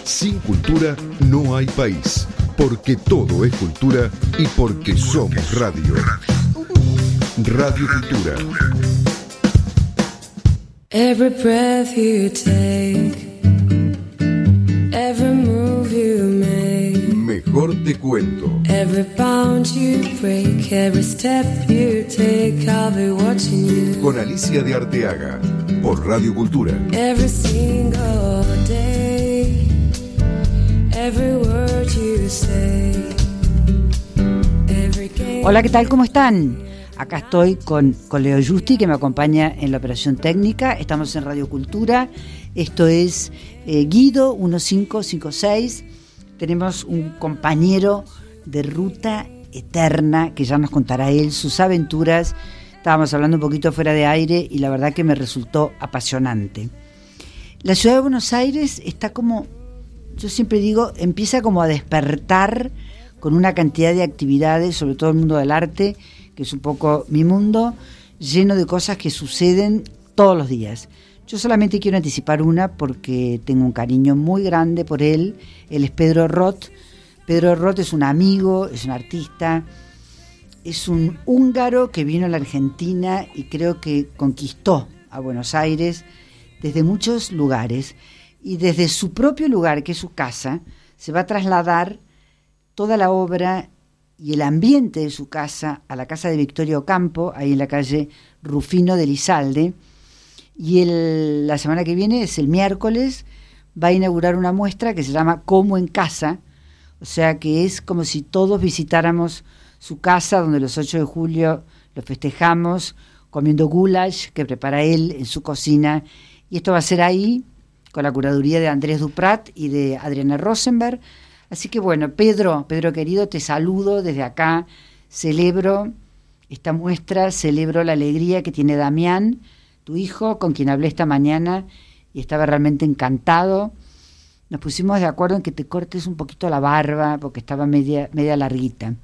Sin cultura no hay país, porque todo es cultura y porque somos radio. Radio Cultura. Every breath you take, every move you make, Mejor te cuento. every bound you break, every step you take, I'll be watching you. Con Alicia de Arteaga, por Radio Cultura. Every single day, every word you say, every game. Hola, ¿qué tal? ¿Cómo están? Acá estoy con Leo Justi, que me acompaña en la operación técnica. Estamos en Radio Cultura. Esto es Guido 1556. Tenemos un compañero de ruta eterna que ya nos contará él sus aventuras. Estábamos hablando un poquito fuera de aire y la verdad que me resultó apasionante. La ciudad de Buenos Aires está como, yo siempre digo, empieza como a despertar con una cantidad de actividades, sobre todo el mundo del arte, que es un poco mi mundo, lleno de cosas que suceden todos los días. Yo solamente quiero anticipar una porque tengo un cariño muy grande por él. Él es Pedro Roth. Pedro Roth es un amigo, es un artista, es un húngaro que vino a la Argentina y creo que conquistó a Buenos Aires desde muchos lugares. Y desde su propio lugar, que es su casa, se va a trasladar toda la obra y el ambiente de su casa a la casa de Victoria Ocampo, ahí en la calle Rufino de Lizalde. Y la semana que viene, es el miércoles, va a inaugurar una muestra que se llama Como en Casa, o sea que es como si todos visitáramos su casa, donde los 8 de julio lo festejamos, comiendo goulash que prepara él en su cocina, y esto va a ser ahí, con la curaduría de Andrés Duprat y de Adriana Rosenberg. Así que bueno, Pedro querido, te saludo desde acá, celebro esta muestra, celebro la alegría que tiene Damián, tu hijo, con quien hablé esta mañana y estaba realmente encantado. Nos pusimos de acuerdo en que te cortes un poquito la barba porque estaba media larguita.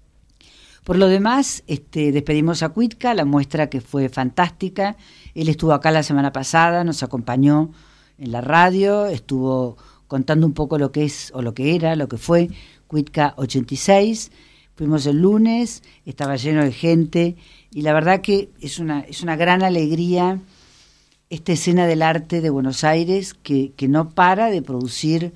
Por lo demás, despedimos a Cuitca, la muestra que fue fantástica. Él estuvo acá la semana pasada, nos acompañó en la radio, estuvo contando un poco lo que es, o lo que era, lo que fue Cuitca 86. Fuimos el lunes, estaba lleno de gente, y la verdad que es una gran alegría esta escena del arte de Buenos Aires que no para de producir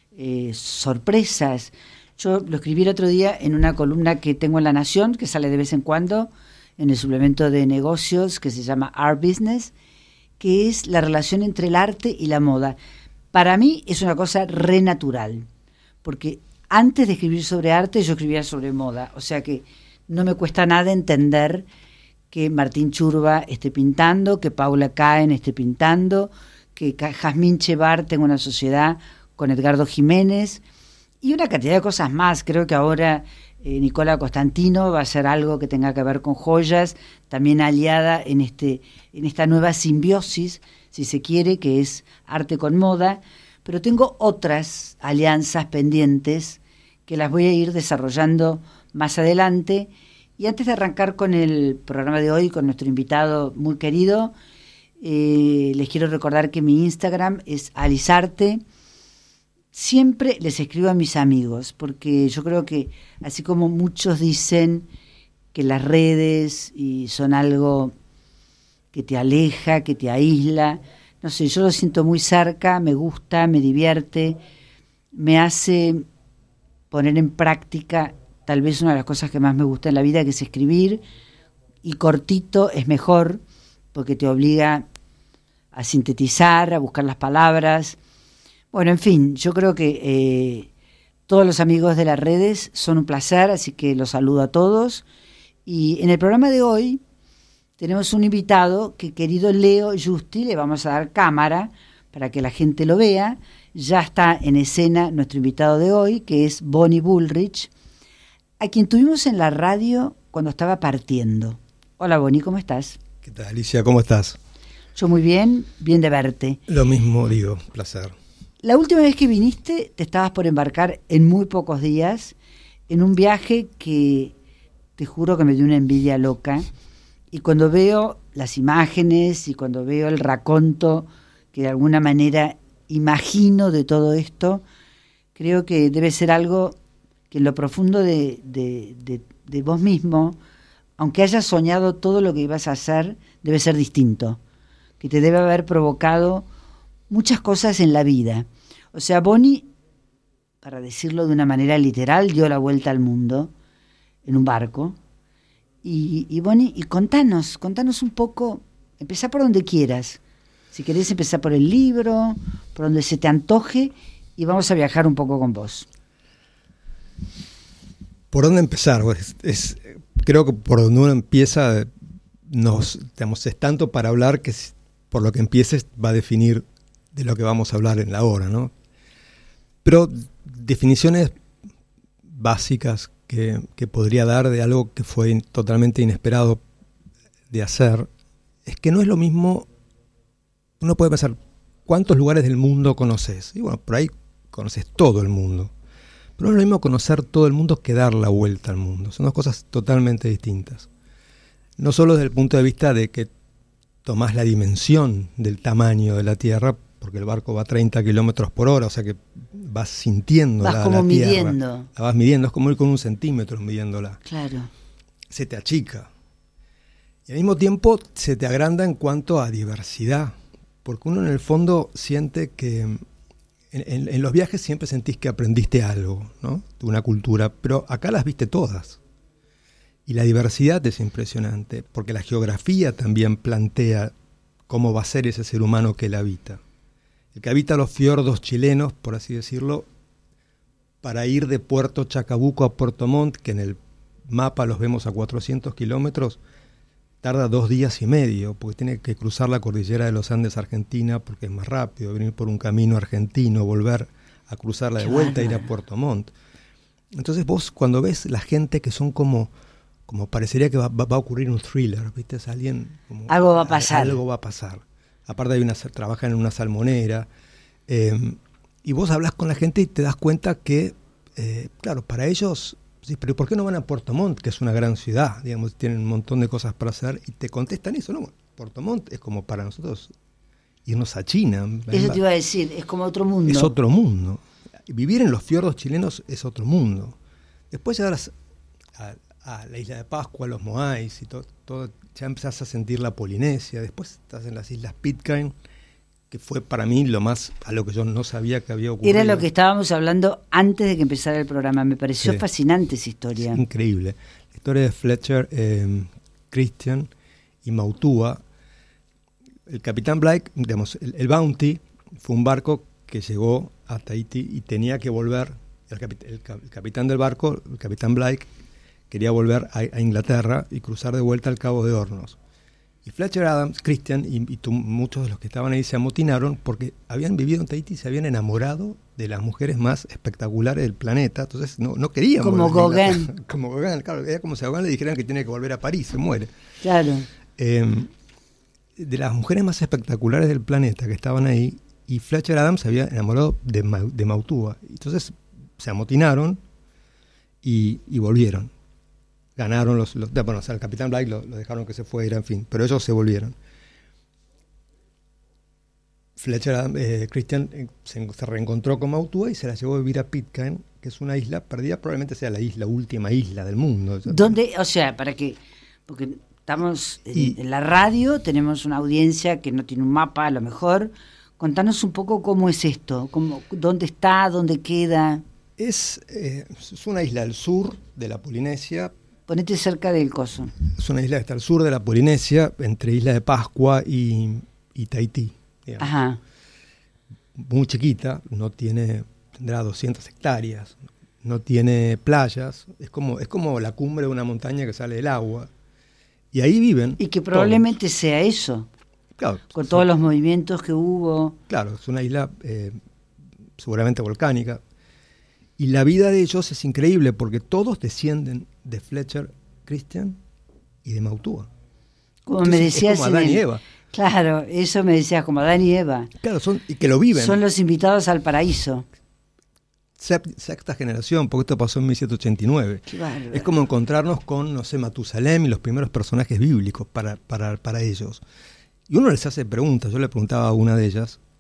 sorpresas. Yo lo escribí el otro día en una columna que tengo en La Nación, que sale de vez en cuando, en el suplemento de negocios, que se llama Art Business, que es la relación entre el arte y la moda. Para mí es una cosa re natural, porque antes de escribir sobre arte yo escribía sobre moda, o sea que no me cuesta nada entender que Martín Churba esté pintando, que Paula Caen esté pintando, que Jazmín Chevar tenga una sociedad con Edgardo Jiménez y una cantidad de cosas más. Creo que ahora Nicola Costantino va a hacer algo que tenga que ver con joyas, también aliada en esta nueva simbiosis, si se quiere, que es arte con moda, pero tengo otras alianzas pendientes que las voy a ir desarrollando más adelante. Y antes de arrancar con el programa de hoy, con nuestro invitado muy querido, les quiero recordar que mi Instagram es Alisarte. Siempre les escribo a mis amigos, porque yo creo que, así como muchos dicen que las redes son algo que te aleja, que te aísla, no sé, yo lo siento muy cerca, me gusta, me divierte, me hace poner en práctica tal vez una de las cosas que más me gusta en la vida, que es escribir, y cortito es mejor, porque te obliga a sintetizar, a buscar las palabras. Bueno, en fin, yo creo que todos los amigos de las redes son un placer, así que los saludo a todos. Y en el programa de hoy tenemos un invitado que, querido Leo Justi, le vamos a dar cámara para que la gente lo vea. Ya está en escena nuestro invitado de hoy, que es Bonnie Bullrich, a quien tuvimos en la radio cuando estaba partiendo. Hola Bonnie, ¿cómo estás? ¿Qué tal, Alicia? ¿Cómo estás? Yo muy bien, bien de verte. Lo mismo digo, placer. La última vez que viniste te estabas por embarcar en muy pocos días en un viaje que te juro que me dio una envidia loca, y cuando veo las imágenes y cuando veo el raconto que de alguna manera imagino de todo esto, creo que debe ser algo que en lo profundo de vos mismo, aunque hayas soñado todo lo que ibas a hacer, debe ser distinto, que te debe haber provocado muchas cosas en la vida. O sea, Bonnie, para decirlo de una manera literal, dio la vuelta al mundo en un barco. Y Bonnie, y contanos un poco, empezá por donde quieras. Si querés empezar por el libro, por donde se te antoje, y vamos a viajar un poco con vos. ¿Por dónde empezar? Creo que por donde uno empieza, es tanto para hablar que por lo que empieces va a definir de lo que vamos a hablar en la hora, ¿no? Pero definiciones básicas que podría dar de algo que fue totalmente inesperado de hacer, es que no es lo mismo. Uno puede pensar, ¿cuántos lugares del mundo conoces? Y bueno, por ahí conoces todo el mundo. Pero no es lo mismo conocer todo el mundo que dar la vuelta al mundo. Son dos cosas totalmente distintas. No solo desde el punto de vista de que tomás la dimensión del tamaño de la Tierra, porque el barco va a 30 kilómetros por hora, o sea que vas sintiendo la Tierra. Midiendo. La vas midiendo, es como ir con un centímetro midiéndola. Claro. Se te achica. Y al mismo tiempo se te agranda en cuanto a diversidad. Porque uno en el fondo siente que en los viajes siempre sentís que aprendiste algo, ¿no? De una cultura, pero acá las viste todas. Y la diversidad es impresionante, porque la geografía también plantea cómo va a ser ese ser humano que la habita. El que habita los fiordos chilenos, por así decirlo, para ir de Puerto Chacabuco a Puerto Montt, que en el mapa los vemos a 400 kilómetros, tarda 2 días y medio, porque tiene que cruzar la cordillera de los Andes Argentina, porque es más rápido, venir por un camino argentino, volver a cruzarla de vuelta e ir a Puerto Montt. Entonces vos cuando ves la gente que son como parecería que va a ocurrir un thriller, ¿viste? Es alguien como, algo va a pasar. Algo va a pasar. Aparte trabajan en una salmonera, y vos hablas con la gente y te das cuenta que, claro, para ellos... Sí, pero ¿por qué no van a Puerto Montt, que es una gran ciudad? Digamos, tienen un montón de cosas para hacer y te contestan eso, ¿no? Puerto Montt es como para nosotros irnos a China. Eso te iba a decir, es como otro mundo. Es otro mundo. Vivir en los fiordos chilenos es otro mundo. Después llegar a la isla de Pascua, a los Moais y todo, ya empezás a sentir la Polinesia. Después estás en las islas Pitcairn, que fue para mí lo más a lo que yo no sabía que había ocurrido. Era lo que estábamos hablando antes de que empezara el programa. Me pareció fascinante esa historia. Es increíble. La historia de Fletcher, Christian y Mautua. El Capitán Blake, digamos, el Bounty fue un barco que llegó a Tahití y tenía que volver. El capitán del barco, el Capitán Blake, quería volver a Inglaterra y cruzar de vuelta al Cabo de Hornos. Y Fletcher Adams, Christian y muchos de los que estaban ahí se amotinaron porque habían vivido en Tahití y se habían enamorado de las mujeres más espectaculares del planeta. Entonces no querían como volver. Gauguin. Como Gauguin, claro. Era como si a Gauguin le dijeran que tiene que volver a París, se muere. Claro. De las mujeres más espectaculares del planeta que estaban ahí, y Fletcher Adams se había enamorado de Mautua. Entonces se amotinaron y volvieron. Ganaron bueno, o sea, el Capitán Blake lo dejaron que se fuera, en fin, pero ellos se volvieron. Fletcher, Christian se reencontró con Mautua y se la llevó a vivir a Pitcairn, que es una isla perdida, probablemente sea la última isla del mundo. ¿Dónde? O sea, porque estamos en la radio, tenemos una audiencia que no tiene un mapa, a lo mejor. Contanos un poco cómo es esto, dónde está, dónde queda. Es una isla al sur de la Polinesia. Ponete cerca del coso. Es una isla que está al sur de la Polinesia, entre Isla de Pascua y Tahití. Digamos. Ajá. Muy chiquita, tendrá 200 hectáreas, no tiene playas, es como la cumbre de una montaña que sale del agua. Y ahí viven. Y que probablemente sea eso. Claro, con todos los movimientos que hubo. Claro, es una isla seguramente volcánica. Y la vida de ellos es increíble porque todos descienden de Fletcher, Christian y de Mautua. Como me decías. Es como Adán y Eva. Claro, eso me decías, como Adán y Eva. Claro, y que lo viven. Son los invitados al paraíso. Sexta generación, porque esto pasó en 1789. Qué bárbaro. Es como encontrarnos con, Matusalem y los primeros personajes bíblicos para ellos. Y uno les hace preguntas. Yo le preguntaba a una de ellas,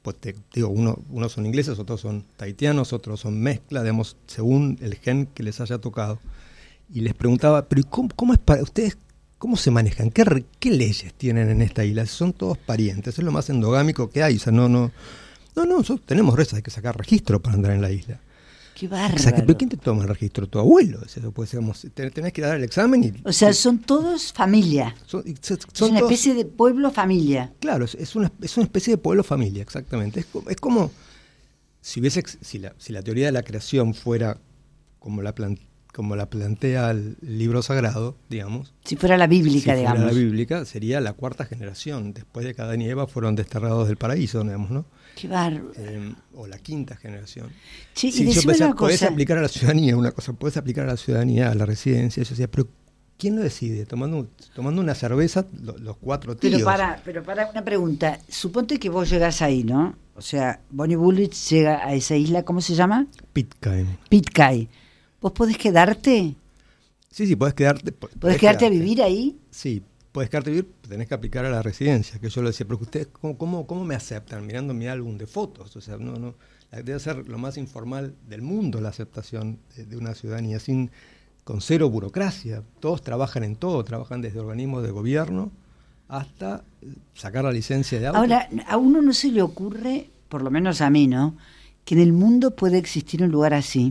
pues te digo, unos son ingleses, otros son tahitianos, otros son mezcla, digamos, según el gen que les haya tocado. Y les preguntaba, pero ¿cómo es para ustedes? ¿Cómo se manejan? ¿Qué leyes tienen en esta isla? Son todos parientes, es lo más endogámico que hay. O sea, no, nosotros tenemos hay que sacar registro para andar en la isla. ¡Qué bárbaro! O sea, ¿pero quién te toma el registro? Tu abuelo. Pues, digamos, tenés que dar el examen. O sea, son todos familia. Son es una especie de pueblo-familia. Claro, es una especie de pueblo-familia, exactamente. Es como si la teoría de la creación fuera como la plantea el libro sagrado, digamos. Si fuera la bíblica, digamos. Si fuera la bíblica, sería la cuarta generación. Después de que Adán y Eva fueron desterrados del paraíso, digamos, ¿no? Qué bárbaro. O la quinta generación. Sí, si y yo pensaba, podés cosa. aplicar a la ciudadanía una cosa, podés aplicar a la ciudadanía, a la residencia. Yo decía, pero ¿quién lo decide? Tomando una cerveza, los cuatro tíos. Pero para una pregunta. Suponte que vos llegás ahí, ¿no? O sea, Bonnie Bullrich llega a esa isla, ¿cómo se llama? Pitcairn. ¿Vos podés quedarte? Sí, podés quedarte. ¿Podés quedarte a vivir ahí? Sí, podés quedarte a vivir, tenés que aplicar a la residencia, que yo lo decía, pero ustedes, ¿cómo me aceptan? Mirando mi álbum de fotos, o sea, no debe ser lo más informal del mundo la aceptación de una ciudadanía, con cero burocracia. Todos trabajan en todo, trabajan desde organismos de gobierno hasta sacar la licencia de auto. Ahora, a uno no se le ocurre, por lo menos a mí, ¿no?, que en el mundo puede existir un lugar así.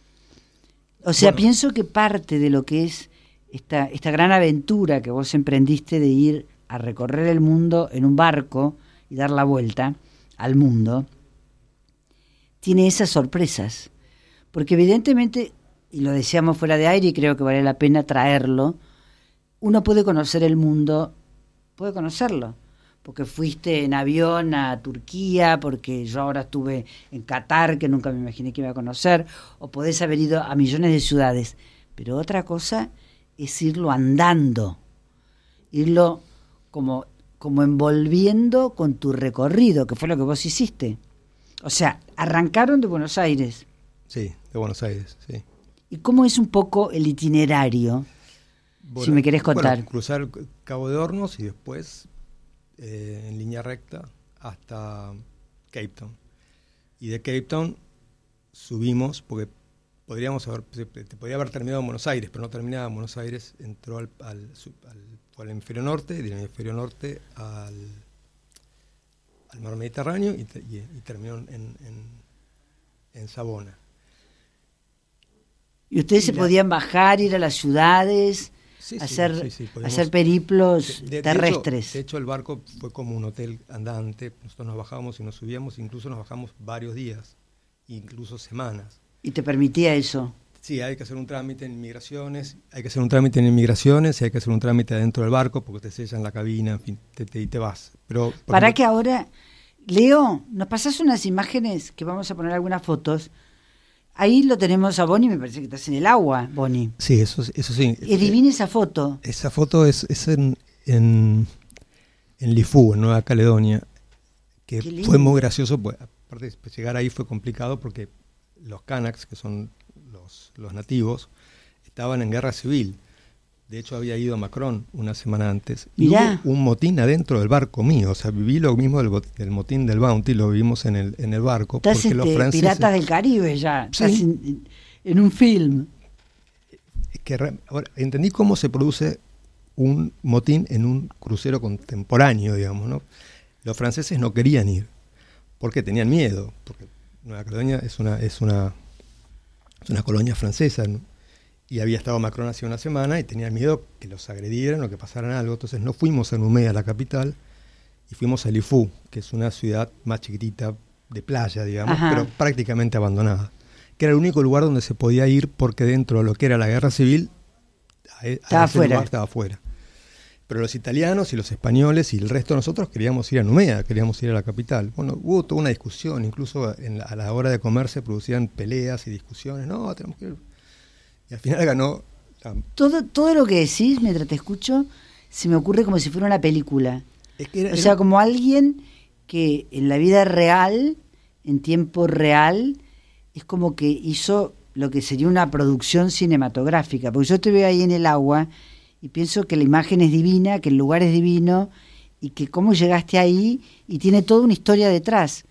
O sea, bueno, pienso que parte de lo que es esta gran aventura que vos emprendiste de ir a recorrer el mundo en un barco y dar la vuelta al mundo, tiene esas sorpresas. Porque evidentemente, y lo decíamos fuera de aire y creo que vale la pena traerlo, uno puede conocer el mundo, puede conocerlo, porque fuiste en avión a Turquía, porque yo ahora estuve en Qatar, que nunca me imaginé que iba a conocer, o podés haber ido a millones de ciudades. Pero otra cosa es irlo andando, irlo como envolviendo con tu recorrido, que fue lo que vos hiciste. O sea, arrancaron de Buenos Aires. Sí, de Buenos Aires, sí. ¿Y cómo es un poco el itinerario? Bueno, si me querés contar. Bueno, cruzar Cabo de Hornos y después en línea recta hasta Cape Town. Y de Cape Town subimos, porque podía haber terminado en Buenos Aires, pero no terminaba en Buenos Aires, entró al hemisferio norte, del hemisferio norte al mar Mediterráneo y terminó en Savona. ¿Y ustedes se podían bajar, ir a las ciudades, hacer periplos terrestres? De hecho, el barco fue como un hotel andante. Nosotros nos bajábamos y nos subíamos, incluso nos bajamos varios días, incluso semanas. ¿Y te permitía eso? Sí, hay que hacer un trámite en inmigraciones, y hay que hacer un trámite adentro del barco, porque te sellan la cabina, en fin, y te vas. Pero para que ahora, Leo, nos pasás unas imágenes, que vamos a poner algunas fotos. Ahí lo tenemos a Bonnie, me parece que estás en el agua, Bonnie. Sí, eso sí. Es divina esa foto. Esa foto es en Lifú, en Nueva Caledonia, que fue muy gracioso, pues, aparte de llegar ahí fue complicado porque los Kanaks, que son los nativos, estaban en guerra civil. De hecho, había ido Macron una semana antes. Y hubo un motín adentro del barco mío. O sea, viví lo mismo del motín del Bounty, lo vivimos en el barco. Estás porque los franceses, Piratas del Caribe ya. Sí. Estás en un film. Ahora, entendí cómo se produce un motín en un crucero contemporáneo, digamos, ¿no? Los franceses no querían ir porque tenían miedo. Porque Nueva Caledonia es una colonia francesa, ¿no? Y había estado Macron hace una semana y tenían miedo que los agredieran o que pasaran algo. Entonces no fuimos a Numea, la capital, y fuimos a Lifú, que es una ciudad más chiquitita de playa, digamos, pero prácticamente abandonada. Que era el único lugar donde se podía ir porque dentro de lo que era la guerra civil, estaba afuera. Pero los italianos y los españoles y el resto de nosotros queríamos ir a Numea, queríamos ir a la capital. Bueno, hubo toda una discusión, incluso a la hora de comer se producían peleas y discusiones. No, tenemos que ir. Y al final ganó. Todo lo que decís, mientras te escucho, se me ocurre como si fuera una película. O sea, como alguien que en la vida real, en tiempo real, es como que hizo lo que sería una producción cinematográfica. Porque yo te veo ahí en el agua y pienso que la imagen es divina, que el lugar es divino y que cómo llegaste ahí y tiene toda una historia detrás.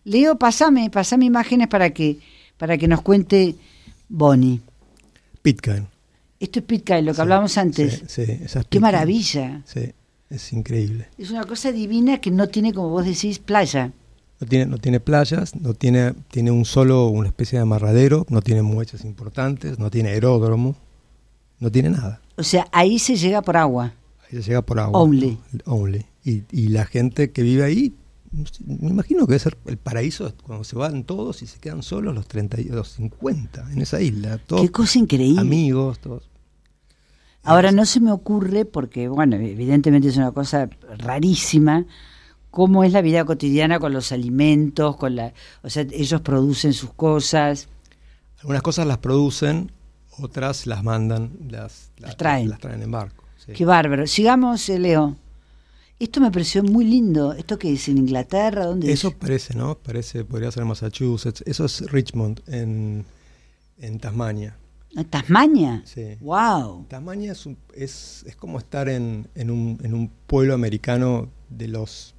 Leo, pasame imágenes para que nos cuente Bonnie. Pitcairn. Esto es Pitcairn, lo que hablábamos antes. Sí, esa es Pitcairn. ¡Qué maravilla! Sí, es increíble. Es una cosa divina que no tiene, como vos decís, playa. No tiene playas, tiene una especie de amarradero, no tiene muelles importantes, no tiene aeródromo, no tiene nada. O sea, ahí se llega por agua. Ahí se llega por agua. Only. Y la gente que vive ahí, me imagino que debe ser el paraíso cuando se van todos y se quedan solos los 30 y los 50 en esa isla. Todos, qué cosa increíble. Amigos, todos. Ahora no se me ocurre, porque bueno, evidentemente es una cosa rarísima, cómo es la vida cotidiana con los alimentos, o sea, ellos producen sus cosas. Algunas cosas las producen, otras las mandan, las traen en barco. Sí. Qué bárbaro. Sigamos, Leo. Esto me pareció muy lindo. ¿Esto qué es? ¿En Inglaterra? ¿Dónde Eso es? parece, ¿no? Podría ser Massachusetts. Eso es Richmond, en Tasmania. ¿En Tasmania? Sí. ¡Wow! Tasmania es como estar en un pueblo americano de los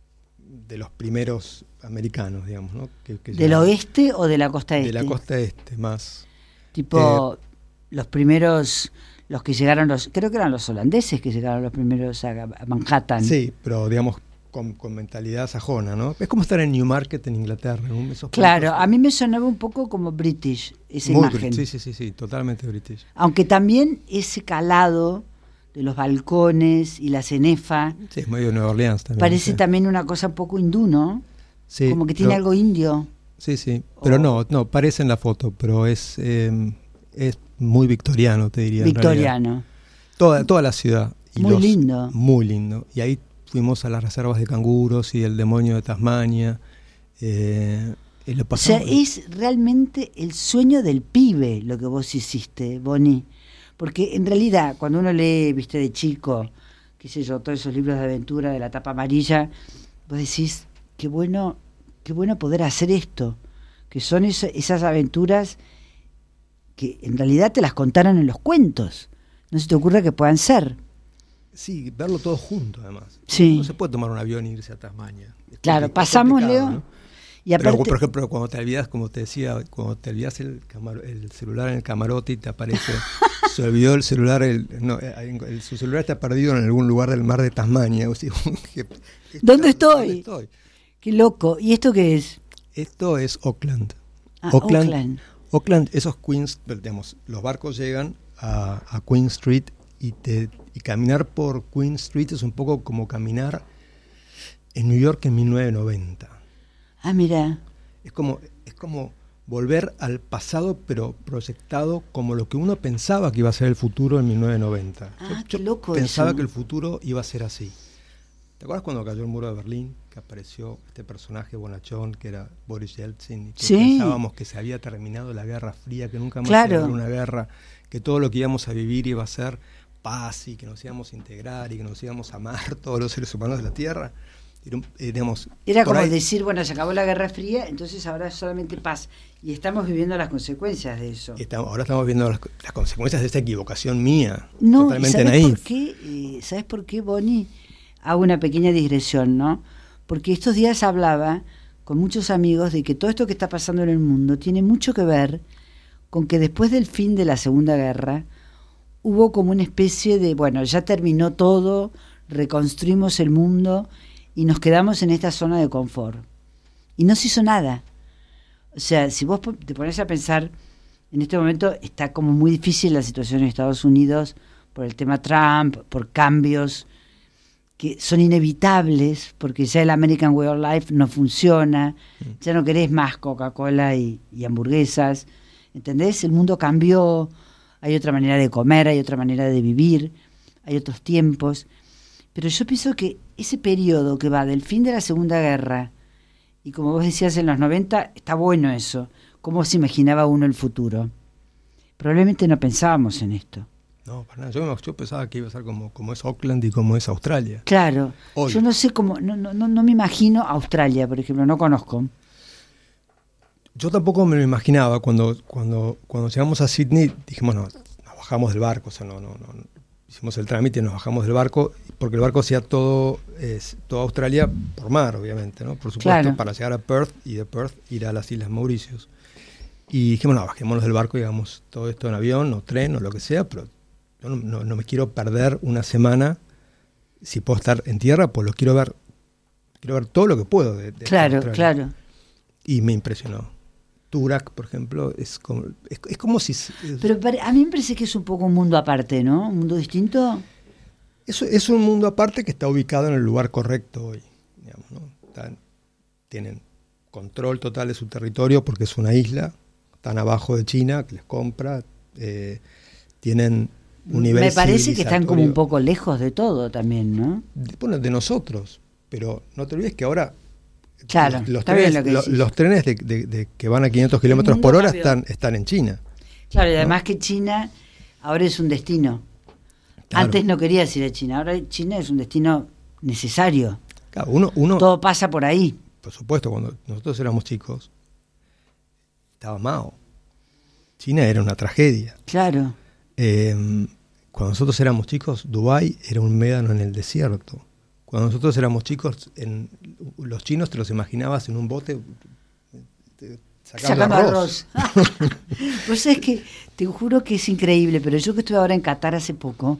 primeros americanos, digamos, ¿no? ¿Del oeste o de la costa este? De la costa este, más. Tipo, los primeros, los que llegaron, creo que eran los holandeses que llegaron los primeros a Manhattan. Sí, pero digamos con mentalidad sajona, ¿no? Es como estar en Newmarket, en Inglaterra. Claro, a mí me sonaba un poco como British, esa imagen. Sí, totalmente British. Aunque también ese calado de los balcones y la cenefa. Sí, es medio Nueva Orleans también. Parece también una cosa un poco hindú, ¿no? Sí. Como que tiene algo indio. Sí, pero no, parece en la foto, pero es muy victoriano, te diría. Victoriano. Toda la ciudad. Muy lindo. Muy lindo. Y ahí fuimos a las reservas de canguros y el demonio de Tasmania. Y lo pasamos. O sea, es realmente el sueño del pibe lo que vos hiciste, Bonnie. Porque en realidad, cuando uno lee, viste, de chico, qué sé yo, todos esos libros de aventura de la tapa amarilla, vos decís, qué bueno poder hacer esto, que son esas aventuras que en realidad te las contaron en los cuentos. No se te ocurra que puedan ser. Sí, verlo todo junto, además. Sí. No se puede tomar un avión e irse a Tasmania. Claro, pasamos, Leo. ¿No? Y aparte, pero, por ejemplo, cuando te olvidas, como te decía, el celular en el camarote y te aparece, se olvidó el celular, su celular está perdido en algún lugar del mar de Tasmania. O sea, ¿Dónde estoy? Qué loco. ¿Y esto qué es? Esto es Auckland. Auckland, esos Queens, digamos, los barcos llegan a Queen Street y caminar por Queen Street es un poco como caminar en New York en 1990. Ah, mira. Es como volver al pasado, pero proyectado como lo que uno pensaba que iba a ser el futuro en 1990. Qué loco pensaba eso. Que el futuro iba a ser así. ¿Te acuerdas cuando cayó el muro de Berlín? Que apareció este personaje bonachón que era Boris Yeltsin. Y que pensábamos que se había terminado la Guerra Fría, que nunca más iba a haber una guerra, que todo lo que íbamos a vivir iba a ser paz y que nos íbamos a integrar y que nos íbamos a amar todos los seres humanos de la Tierra. Era como decir, bueno, se acabó la Guerra Fría, entonces ahora es solamente paz. Y estamos viviendo las consecuencias de eso. Ahora estamos viendo las consecuencias de esta equivocación mía. No, totalmente naif. ¿Sabes por qué, Bonnie? Hago una pequeña digresión, ¿no? Porque estos días hablaba con muchos amigos de que todo esto que está pasando en el mundo tiene mucho que ver con que después del fin de la Segunda Guerra hubo como una especie de, bueno, ya terminó todo, reconstruimos el mundo y nos quedamos en esta zona de confort. Y no se hizo nada. O sea, si vos te pones a pensar, en este momento está como muy difícil la situación en Estados Unidos por el tema Trump, por cambios que son inevitables, porque ya el American Way of Life no funciona, ya no querés más Coca-Cola y hamburguesas, ¿entendés? El mundo cambió, hay otra manera de comer, hay otra manera de vivir, hay otros tiempos. Pero yo pienso que ese periodo que va del fin de la Segunda Guerra, y como vos decías en los 90, está bueno eso, cómo se imaginaba uno el futuro. Probablemente no pensábamos en esto. No, para nada. Yo pensaba que iba a ser como es Auckland y como es Australia. Claro. Hoy. Yo no sé cómo, no me imagino Australia, por ejemplo, no conozco. Yo tampoco me lo imaginaba. Cuando llegamos a Sydney, dijimos, no, nos bajamos del barco, o sea, no. hicimos el trámite, nos bajamos del barco, porque el barco hacía toda Australia por mar, obviamente, ¿no? Por supuesto, claro, para llegar a Perth y de Perth ir a las Islas Mauricios. Y dijimos, no, bajémonos del barco y hagamos todo esto en avión o tren o lo que sea, pero yo no me quiero perder una semana. Si puedo estar en tierra, pues quiero ver todo lo que puedo de claro, Australia. claro. Y me impresionó. Toorak, por ejemplo, es como si... Pero a mí me parece que es un poco un mundo aparte, ¿no? Un mundo distinto. Es un mundo aparte que está ubicado en el lugar correcto hoy, digamos, ¿no? Tienen control total de su territorio porque es una isla, están abajo de China, que les compra, tienen un nivel me parece que están como un civilizatorio poco lejos de todo también, ¿no? de nosotros, pero no te olvides que ahora Claro, los está bien trenes, lo que decís. los trenes de que van a 500 kilómetros mundo por hora cambió. están en China. Claro, y además que China ahora es un destino. Claro. Antes no querías ir a China, ahora China es un destino necesario. Claro, uno Todo pasa por ahí. por supuesto, cuando nosotros éramos chicos, estaba Mao. China era una tragedia. Claro. Cuando nosotros éramos chicos, Dubái era un médano en el desierto. Cuando nosotros éramos chicos, los chinos te los imaginabas en un bote sacando arroz. Pues es que te juro que es increíble, pero yo que estuve ahora en Qatar hace poco,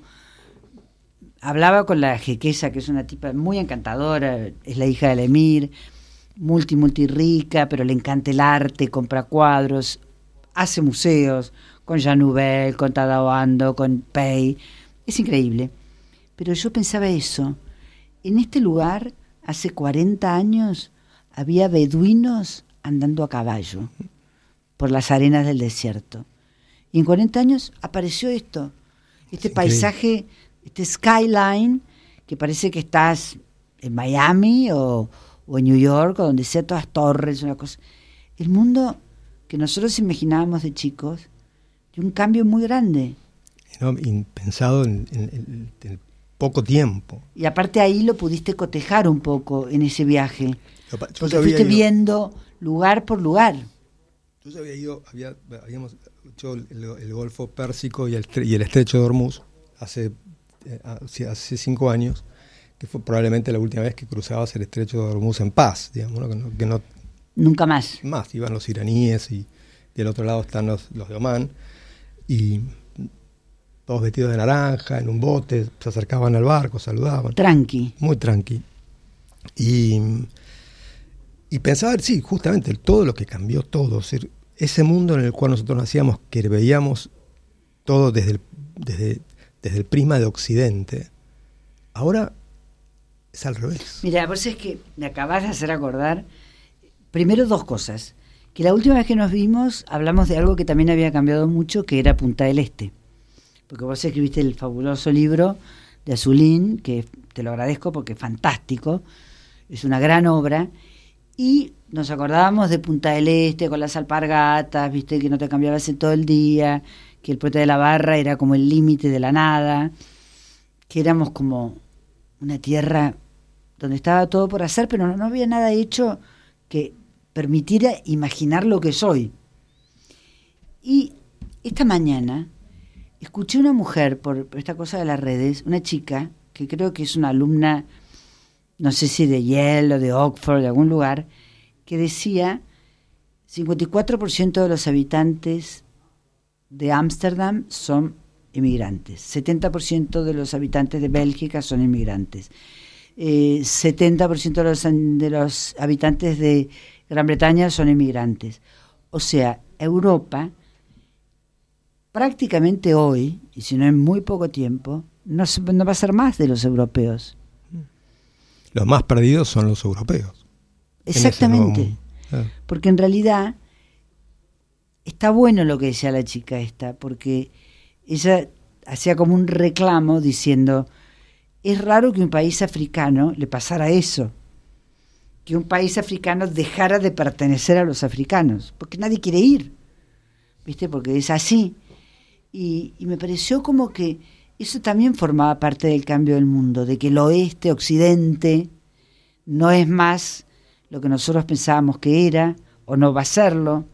hablaba con la jequesa, que es una tipa muy encantadora, es la hija del emir, multi rica, pero le encanta el arte, compra cuadros, hace museos, con Jean Nouvel, con Tadao Ando, con Pei, es increíble. Pero yo pensaba eso, en este lugar, hace 40 años, había beduinos andando a caballo por las arenas del desierto. Y en 40 años apareció esto, este paisaje, este skyline, que parece que estás en Miami o en New York, o donde sea, todas torres, una cosa. El mundo que nosotros imaginábamos de chicos, de un cambio muy grande. ¿No? Impensado en poco tiempo. Y aparte ahí lo pudiste cotejar un poco en ese viaje. Porque fuiste ido, viendo lugar por lugar. Yo ya había ido, habíamos hecho el Golfo Pérsico y el Estrecho de Hormuz hace 5 años, que fue probablemente la última vez que cruzabas el Estrecho de Hormuz en paz, digamos, ¿no? Que no Nunca más. Iban los iraníes y del otro lado están los de Omán, y todos vestidos de naranja, en un bote, se acercaban al barco, saludaban. Tranqui. Muy tranqui. Y pensaba, sí, justamente todo lo que cambió todo, ese mundo en el cual nosotros nacíamos, que veíamos todo desde el prisma de Occidente, ahora es al revés. Mira, por eso es que me acabas de hacer acordar, primero 2 cosas, que la última vez que nos vimos hablamos de algo que también había cambiado mucho, que era Punta del Este, porque vos escribiste el fabuloso libro de Azulín, que te lo agradezco porque es fantástico, es una gran obra, y nos acordábamos de Punta del Este con las alpargatas, viste, que no te cambiabas en todo el día, que el Puente de la Barra era como el límite de la nada, que éramos como una tierra donde estaba todo por hacer, pero no había nada hecho que permitiera imaginar lo que soy. Y esta mañana escuché una mujer, por esta cosa de las redes, una chica, que creo que es una alumna, no sé si de Yale o de Oxford, de algún lugar, que decía 54% de los habitantes de Ámsterdam son inmigrantes, 70% de los habitantes de Bélgica son inmigrantes, 70% de los habitantes de Gran Bretaña son inmigrantes. O sea, Europa prácticamente hoy, y si no en muy poco tiempo, no va a ser más de los europeos. Los más perdidos son los europeos. Exactamente. Porque en realidad está bueno lo que decía la chica esta, porque ella hacía como un reclamo diciendo, es raro que un país africano le pasara eso, que un país africano dejara de pertenecer a los africanos, porque nadie quiere ir, ¿viste? Porque es así. Y me pareció como que eso también formaba parte del cambio del mundo, de que el oeste, occidente, no es más lo que nosotros pensábamos que era, o no va a serlo.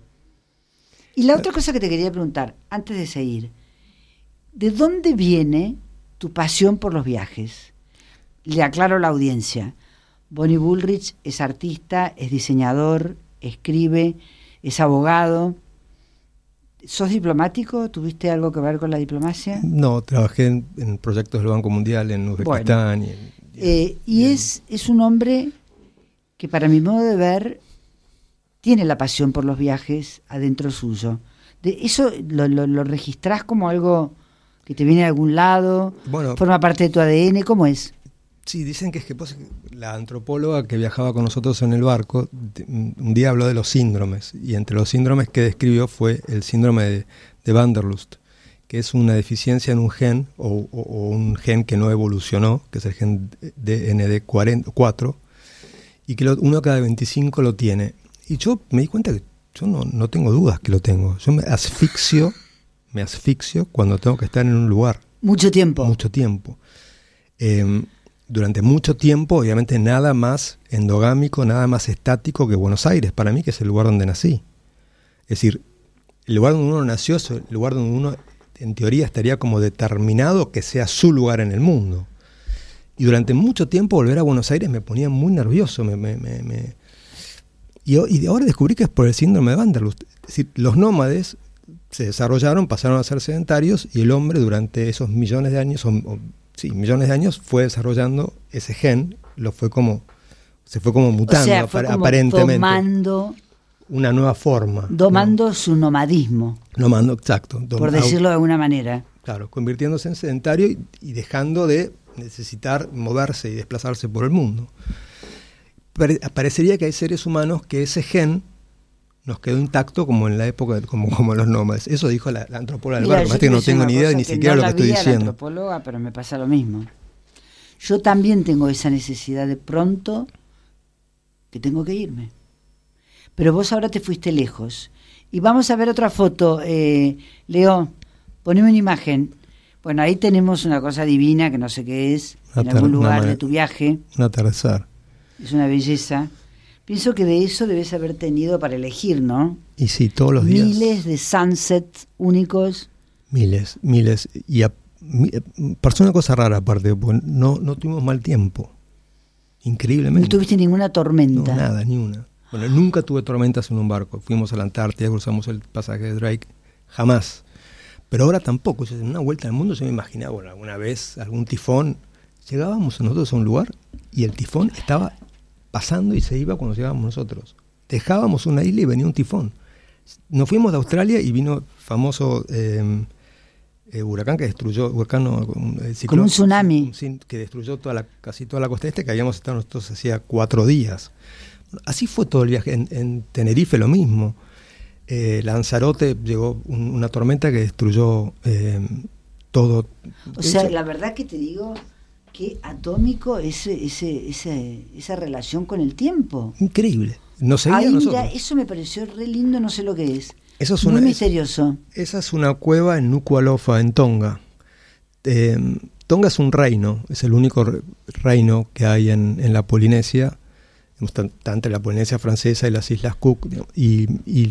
Y la otra cosa que te quería preguntar, antes de seguir, ¿de dónde viene tu pasión por los viajes. Le aclaro a la audiencia. Bonnie Bullrich es artista, es diseñador, escribe, es abogado. ¿Sos diplomático? ¿Tuviste algo que ver con la diplomacia? No, trabajé en proyectos del Banco Mundial en Uzbekistán. Bueno, es un hombre que, para mi modo de ver, tiene la pasión por los viajes adentro suyo. ¿Eso lo registrás como algo que te viene de algún lado? Bueno, ¿forma parte de tu ADN? ¿Cómo es? Sí, dicen que es que la antropóloga que viajaba con nosotros en el barco, un día habló de los síndromes, y entre los síndromes que describió fue el síndrome de Van der Lust, que es una deficiencia en un gen, o un gen que no evolucionó, que es el gen DND4, y que uno cada 25 lo tiene. Y yo me di cuenta que yo no tengo dudas que lo tengo. Yo me asfixio cuando tengo que estar en un lugar. Mucho tiempo. Durante mucho tiempo, obviamente nada más endogámico, nada más estático que Buenos Aires, para mí, que es el lugar donde nací. Es decir, el lugar donde uno nació es el lugar donde uno, en teoría, estaría como determinado que sea su lugar en el mundo. Y durante mucho tiempo volver a Buenos Aires me ponía muy nervioso. Y ahora descubrí que es por el síndrome de Van der Lust. Es decir, los nómades se desarrollaron, pasaron a ser sedentarios, y el hombre durante esos millones de años, millones de años, fue desarrollando ese gen, se fue como mutando, o sea, fue como aparentemente. Tomando una nueva forma. Domando su nomadismo. Exacto. Por decirlo de alguna manera. Claro, convirtiéndose en sedentario y dejando de necesitar moverse y desplazarse por el mundo. Parecería que hay seres humanos que ese gen nos quedó intacto como en la época, como los nómades. Eso dijo la antropóloga del barco. Que no tengo ni idea ni siquiera lo que estoy diciendo. La antropóloga, pero me pasa lo mismo. Yo también tengo esa necesidad de pronto que tengo que irme. Pero vos ahora te fuiste lejos. Y vamos a ver otra foto. Leo, poneme una imagen. Bueno, ahí tenemos una cosa divina que no sé qué es, en algún lugar de tu viaje. Un atardecer. Es una belleza. Pienso que de eso debes haber tenido para elegir, ¿no? Y sí, todos los días. Miles de sunsets únicos. Miles. Y pasó una cosa rara aparte, porque no tuvimos mal tiempo. Increíblemente. No tuviste ninguna tormenta. No, nada, ni una. Bueno, nunca tuve tormentas en un barco. Fuimos a la Antártida, cruzamos el pasaje de Drake. Jamás. Pero ahora tampoco. En una vuelta al mundo yo me imaginaba, bueno, alguna vez algún tifón. Llegábamos nosotros a un lugar y el tifón estaba pasando y se iba cuando llegábamos nosotros. Dejábamos una isla y venía un tifón. Nos fuimos de Australia y vino famoso huracán que destruyó, ciclón, como un tsunami. Que destruyó casi toda la costa este, que habíamos estado nosotros hacía 4 días. Así fue todo el viaje. En Tenerife lo mismo. Lanzarote llegó una tormenta que destruyó todo. O sea, la verdad que te digo, qué atómico esa relación con el tiempo. Increíble. Nos seguía nosotros. Mira, eso me pareció re lindo, no sé lo que es. Eso es muy misterioso. Esa es una cueva en Nuku'alofa, en Tonga. Tonga es un reino, es el único reino que hay en la Polinesia, está entre la Polinesia francesa y las Islas Cook, y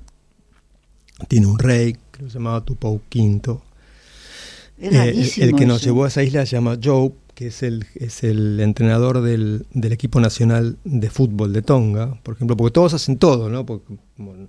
tiene un rey que se llamaba Tupou V. El que nos llevó a esa isla se llama Joe, que es el entrenador del equipo nacional de fútbol de Tonga, por ejemplo, porque todos hacen todo, ¿no? Porque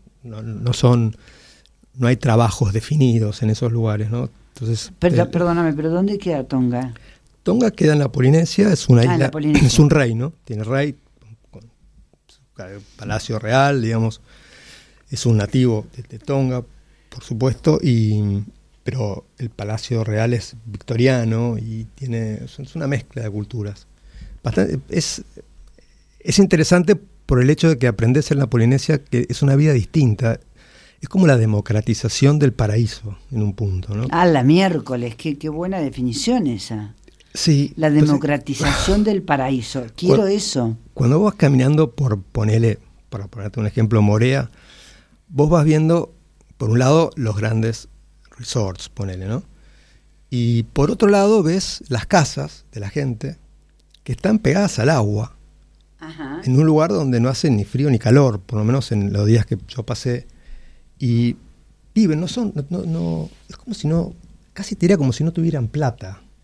no hay trabajos definidos en esos lugares, ¿no? Entonces, perdóname, pero ¿dónde queda Tonga? Tonga queda en la Polinesia, es una isla, es un reino, tiene rey, con palacio real, digamos, es un nativo de Tonga, por supuesto, pero el palacio real es victoriano y es una mezcla de culturas. Es interesante por el hecho de que aprendes en la Polinesia que es una vida distinta. Es como la democratización del paraíso, en un punto, ¿no? La miércoles, qué buena definición esa. Sí. La democratización del paraíso. Quiero eso. Cuando vas caminando para ponerte un ejemplo, Morea, vos vas viendo, por un lado, los grandes resorts, ¿no? Y por otro lado ves las casas de la gente que están pegadas al agua. Ajá. En un lugar donde no hace ni frío ni calor, por lo menos en los días que yo pasé, y viven, es como si no, casi te diría como si no tuvieran plata.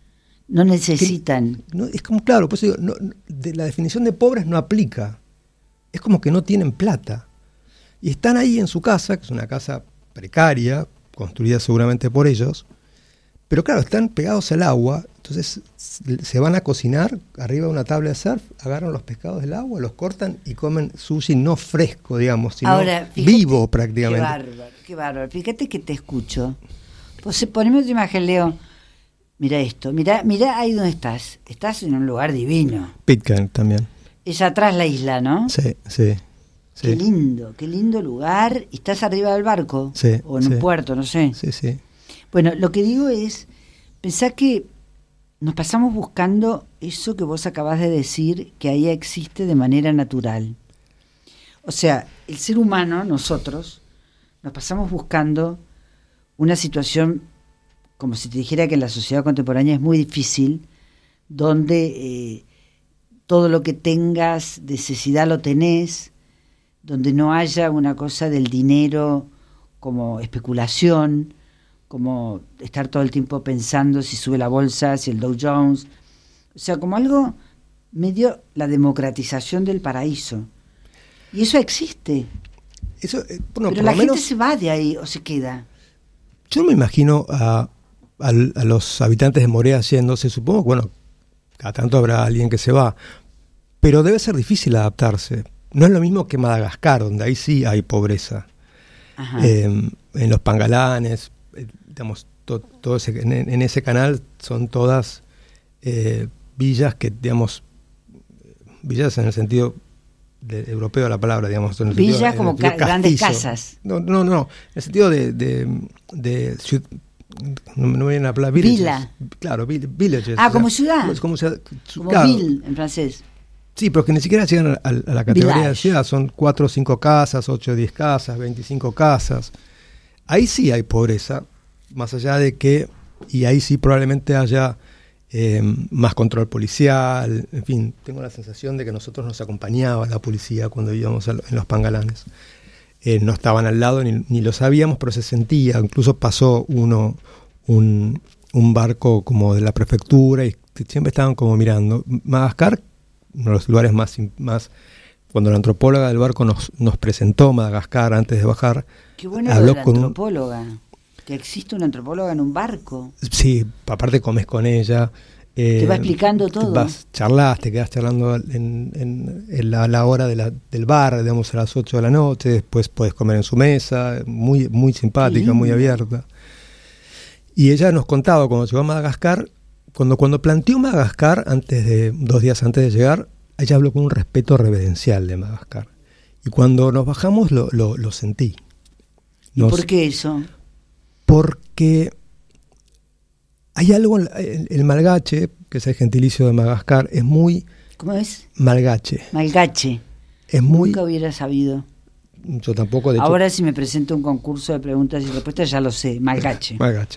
No necesitan. No, es como, claro, pues digo, la definición de pobres no aplica. Es como que no tienen plata. Y están ahí en su casa, que es una casa precaria, construida seguramente por ellos, pero claro, están pegados al agua, entonces se van a cocinar arriba de una tabla de surf, agarran los pescados del agua, los cortan y comen sushi no fresco, digamos, sino ahora, fíjate, vivo prácticamente. Qué bárbaro. Fíjate que te escucho. Pues poneme tu imagen, Leo. Mira esto, mira ahí donde estás. Estás en un lugar divino. Pitcairn también. Es atrás la isla, ¿no? Sí. Qué lindo lugar. ¿Y estás arriba del barco? Sí. O en un puerto, no sé. Sí. Bueno, lo que digo es, pensá que nos pasamos buscando eso que vos acabás de decir, que ahí existe de manera natural. O sea, el ser humano, nosotros, nos pasamos buscando una situación, como si te dijera que en la sociedad contemporánea es muy difícil, donde todo lo que tengas, necesidad lo tenés, donde no haya una cosa del dinero como especulación, como estar todo el tiempo pensando si sube la bolsa, si el Dow Jones, o sea, como algo medio la democratización del paraíso. Y eso existe. Eso, pero la gente se va de ahí o se queda. Yo no me imagino a los habitantes de Moorea yéndose, supongo que, bueno, cada tanto habrá alguien que se va, pero debe ser difícil adaptarse. No es lo mismo que Madagascar, donde ahí sí hay pobreza. En los pangalanes, digamos, todo en ese canal son todas villas que, digamos, villas en el sentido europeo de la palabra, digamos. En el villas sentido, como grandes casas. No, en el sentido de no me viene a hablar villages. Villa. Claro, villages. Como ciudad. Como claro. Ville en francés. Sí, pero que ni siquiera llegan a la categoría Village. De ciudad. Son 4 o 5 casas, 8 o 10 casas, 25 casas. Ahí sí hay pobreza, más allá de que, y ahí sí probablemente haya más control policial. En fin, tengo la sensación de que nosotros nos acompañaba la policía cuando íbamos en los pangalanes. No estaban al lado ni lo sabíamos, pero se sentía. Incluso pasó un barco como de la prefectura y siempre estaban como mirando. Madagascar, uno de los lugares más cuando la antropóloga del barco nos presentó Madagascar antes de bajar. Qué bueno habló con la antropóloga, que existe una antropóloga en un barco. Sí, aparte comes con ella. Te va explicando todo. Te quedas charlando en la hora del bar, digamos a las 8 de la noche, después puedes comer en su mesa, muy, muy simpática, muy abierta. Y ella nos contaba cuando llegó a Madagascar, cuando planteó Madagascar, 2 días antes de llegar, ella habló con un respeto reverencial de Madagascar. Y cuando nos bajamos lo sentí. ¿Y por qué eso? Porque hay algo en el malgache, que es el gentilicio de Madagascar, es muy... ¿Cómo es? Malgache. Es muy... Nunca hubiera sabido. Yo tampoco, de hecho. Ahora si me presento un concurso de preguntas y respuestas ya lo sé, malgache.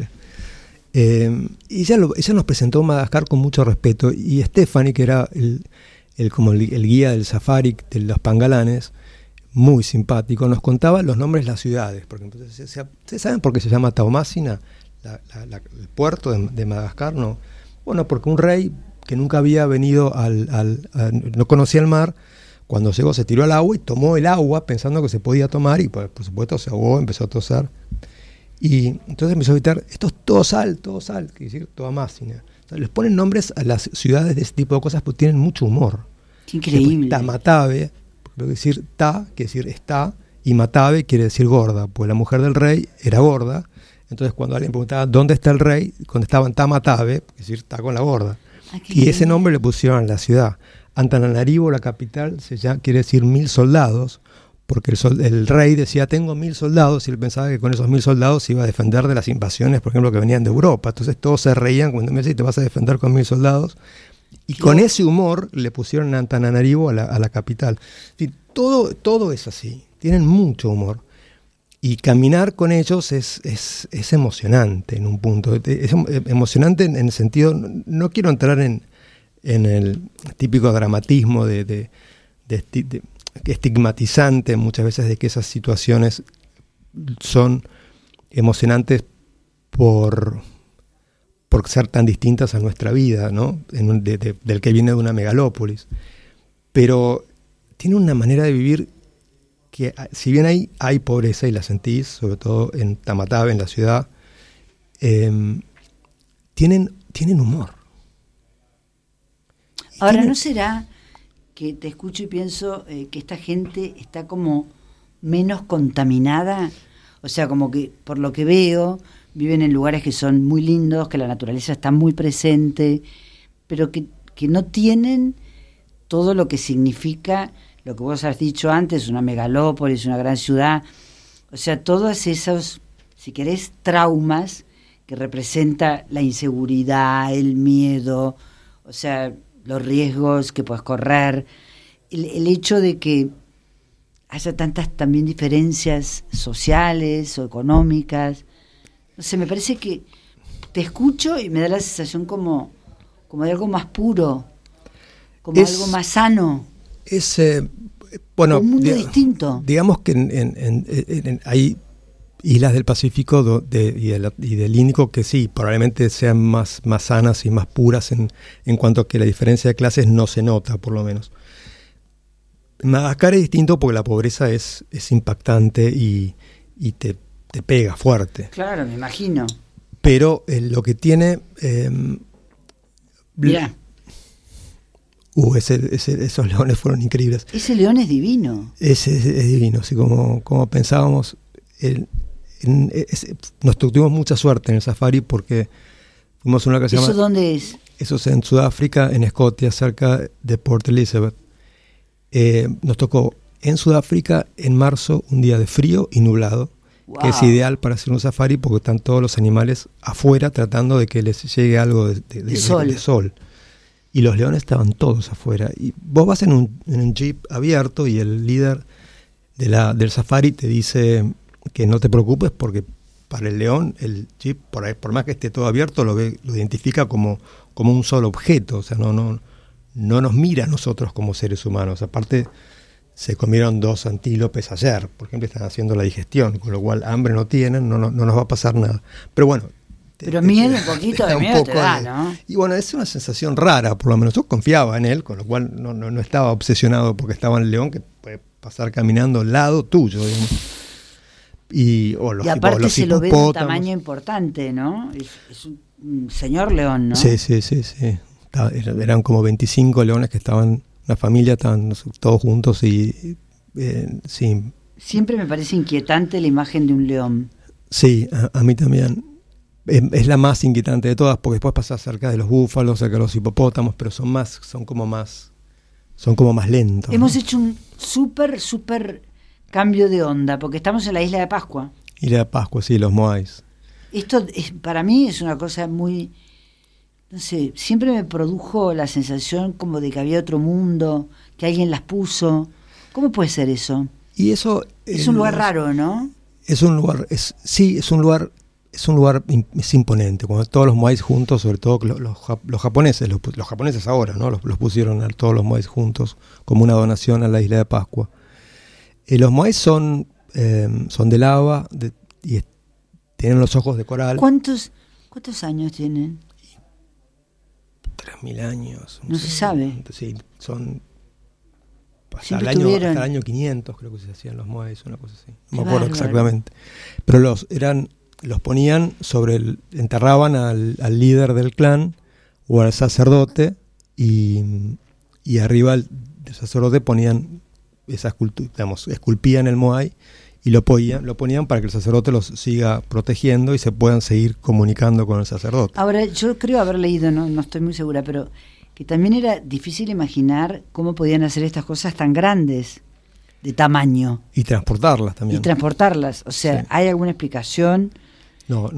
Y ella nos presentó Madagascar con mucho respeto, y Stephanie, que era como el guía del safari de los pangalanes, muy simpático, nos contaba los nombres de las ciudades. Porque ¿ustedes saben por qué se llama Taomássina, el puerto de Madagascar? No. Bueno, porque un rey que nunca había venido no conocía el mar, cuando llegó se tiró al agua y tomó el agua pensando que se podía tomar, y por supuesto se ahogó, empezó a toser. Y entonces empezó a gritar, esto es todo sal, quiere decir Taomássina. O sea, les ponen nombres a las ciudades de ese tipo de cosas porque tienen mucho humor. Qué increíble. Tamatave, quiere decir quiere decir está, y Matave quiere decir gorda, pues la mujer del rey era gorda. Entonces cuando alguien preguntaba ¿dónde está el rey?, contestaban Tamatave, quiere decir está con la gorda. Y ese nombre le pusieron a la ciudad. Antananarivo, la capital, quiere decir 1000 soldados, porque el rey decía tengo 1000 soldados, y él pensaba que con esos 1000 soldados se iba a defender de las invasiones, por ejemplo, que venían de Europa. Entonces todos se reían cuando me decían te vas a defender con 1000 soldados, y con ese humor le pusieron Antananarivo a la capital. Sí, todo es así, tienen mucho humor, y caminar con ellos es emocionante en un punto. Es emocionante en el sentido, no quiero entrar en el típico dramatismo de estigmatizante muchas veces de que esas situaciones son emocionantes por por ser tan distintas a nuestra vida, ¿no? Del que viene de una megalópolis. Pero tiene una manera de vivir que, si bien hay pobreza, y la sentís, sobre todo en Tamatave, en la ciudad, tienen humor. Ahora, ¿no será que te escucho y pienso que esta gente está como menos contaminada? O sea, como que por lo que veo, viven en lugares que son muy lindos, que la naturaleza está muy presente, pero que no tienen todo lo que significa lo que vos has dicho antes, una megalópolis, una gran ciudad. O sea, todos esos, si querés, traumas que representa la inseguridad, el miedo, o sea, los riesgos que puedes correr, el hecho de que haya tantas también diferencias sociales o económicas. No sé, me parece que te escucho y me da la sensación como de algo más puro, como algo más sano. Es, bueno, un mundo distinto. Digamos que hay islas del Pacífico y del Índico que sí, probablemente sean más sanas y más puras en cuanto a que la diferencia de clases no se nota, por lo menos. Madagascar es distinto porque la pobreza es impactante y te pega fuerte. Claro, me imagino. Pero lo que tiene... Mirá. Esos leones fueron increíbles. Ese león es divino. Ese es divino, así como pensábamos. Nos tuvimos mucha suerte en el safari porque fuimos a una que se llama... ¿Eso dónde es? Eso es en Sudáfrica, en Escocia, cerca de Port Elizabeth. Nos tocó en Sudáfrica en marzo, un día de frío y nublado, wow, que es ideal para hacer un safari porque están todos los animales afuera tratando de que les llegue algo de sol. Y los leones estaban todos afuera. Y vos vas en un jeep abierto y el líder del safari te dice que no te preocupes porque para el león el jeep, por más que esté todo abierto, lo identifica como un solo objeto. O sea, no nos mira a nosotros como seres humanos. Aparte, se comieron 2 antílopes ayer, por ejemplo, están haciendo la digestión, con lo cual hambre no tienen, no nos va a pasar nada. Pero bueno... Pero miedo, un poquito de miedo te da, ¿no? Y bueno, es una sensación rara, por lo menos yo confiaba en él, con lo cual no estaba obsesionado porque estaba en el león que puede pasar caminando al lado tuyo, digamos. Y aparte se lo ve de un tamaño importante, ¿no? Es un señor león, ¿no? Sí. Eran como 25 leones que estaban, una familia, estaban todos juntos y sí. Siempre me parece inquietante la imagen de un león. Sí, a mí también. Es la más inquietante de todas porque después pasas cerca de los búfalos, cerca de los hipopótamos, pero son como más lentos. Hemos hecho un súper cambio de onda porque estamos en la isla de Pascua. Isla de Pascua, sí, los moais. Esto para mí es una cosa muy, no sé, siempre me produjo la sensación como de que había otro mundo, que alguien las puso. ¿Cómo puede ser eso? Y eso es un lugar raro, ¿no? Es un lugar, es imponente, cuando todos los moais juntos, sobre todo los japoneses, los japoneses ahora, ¿no? Los pusieron a todos los moais juntos como una donación a la isla de Pascua. Los moais son de lava y tienen los ojos de coral. ¿Cuántos años tienen? 3.000 años. No se sabe. Sí, son... Hasta el año 500 creo que se hacían los moais, una cosa así. No me acuerdo exactamente. Pero los ponían enterraban al líder del clan o al sacerdote y arriba del sacerdote ponían esa escultura, digamos, esculpían el moai y lo ponían para que el sacerdote los siga protegiendo y se puedan seguir comunicando con el sacerdote. Ahora, yo creo haber leído, no estoy muy segura, pero que también era difícil imaginar cómo podían hacer estas cosas tan grandes de tamaño. Y transportarlas también. O sea, sí. ¿Hay alguna explicación? No,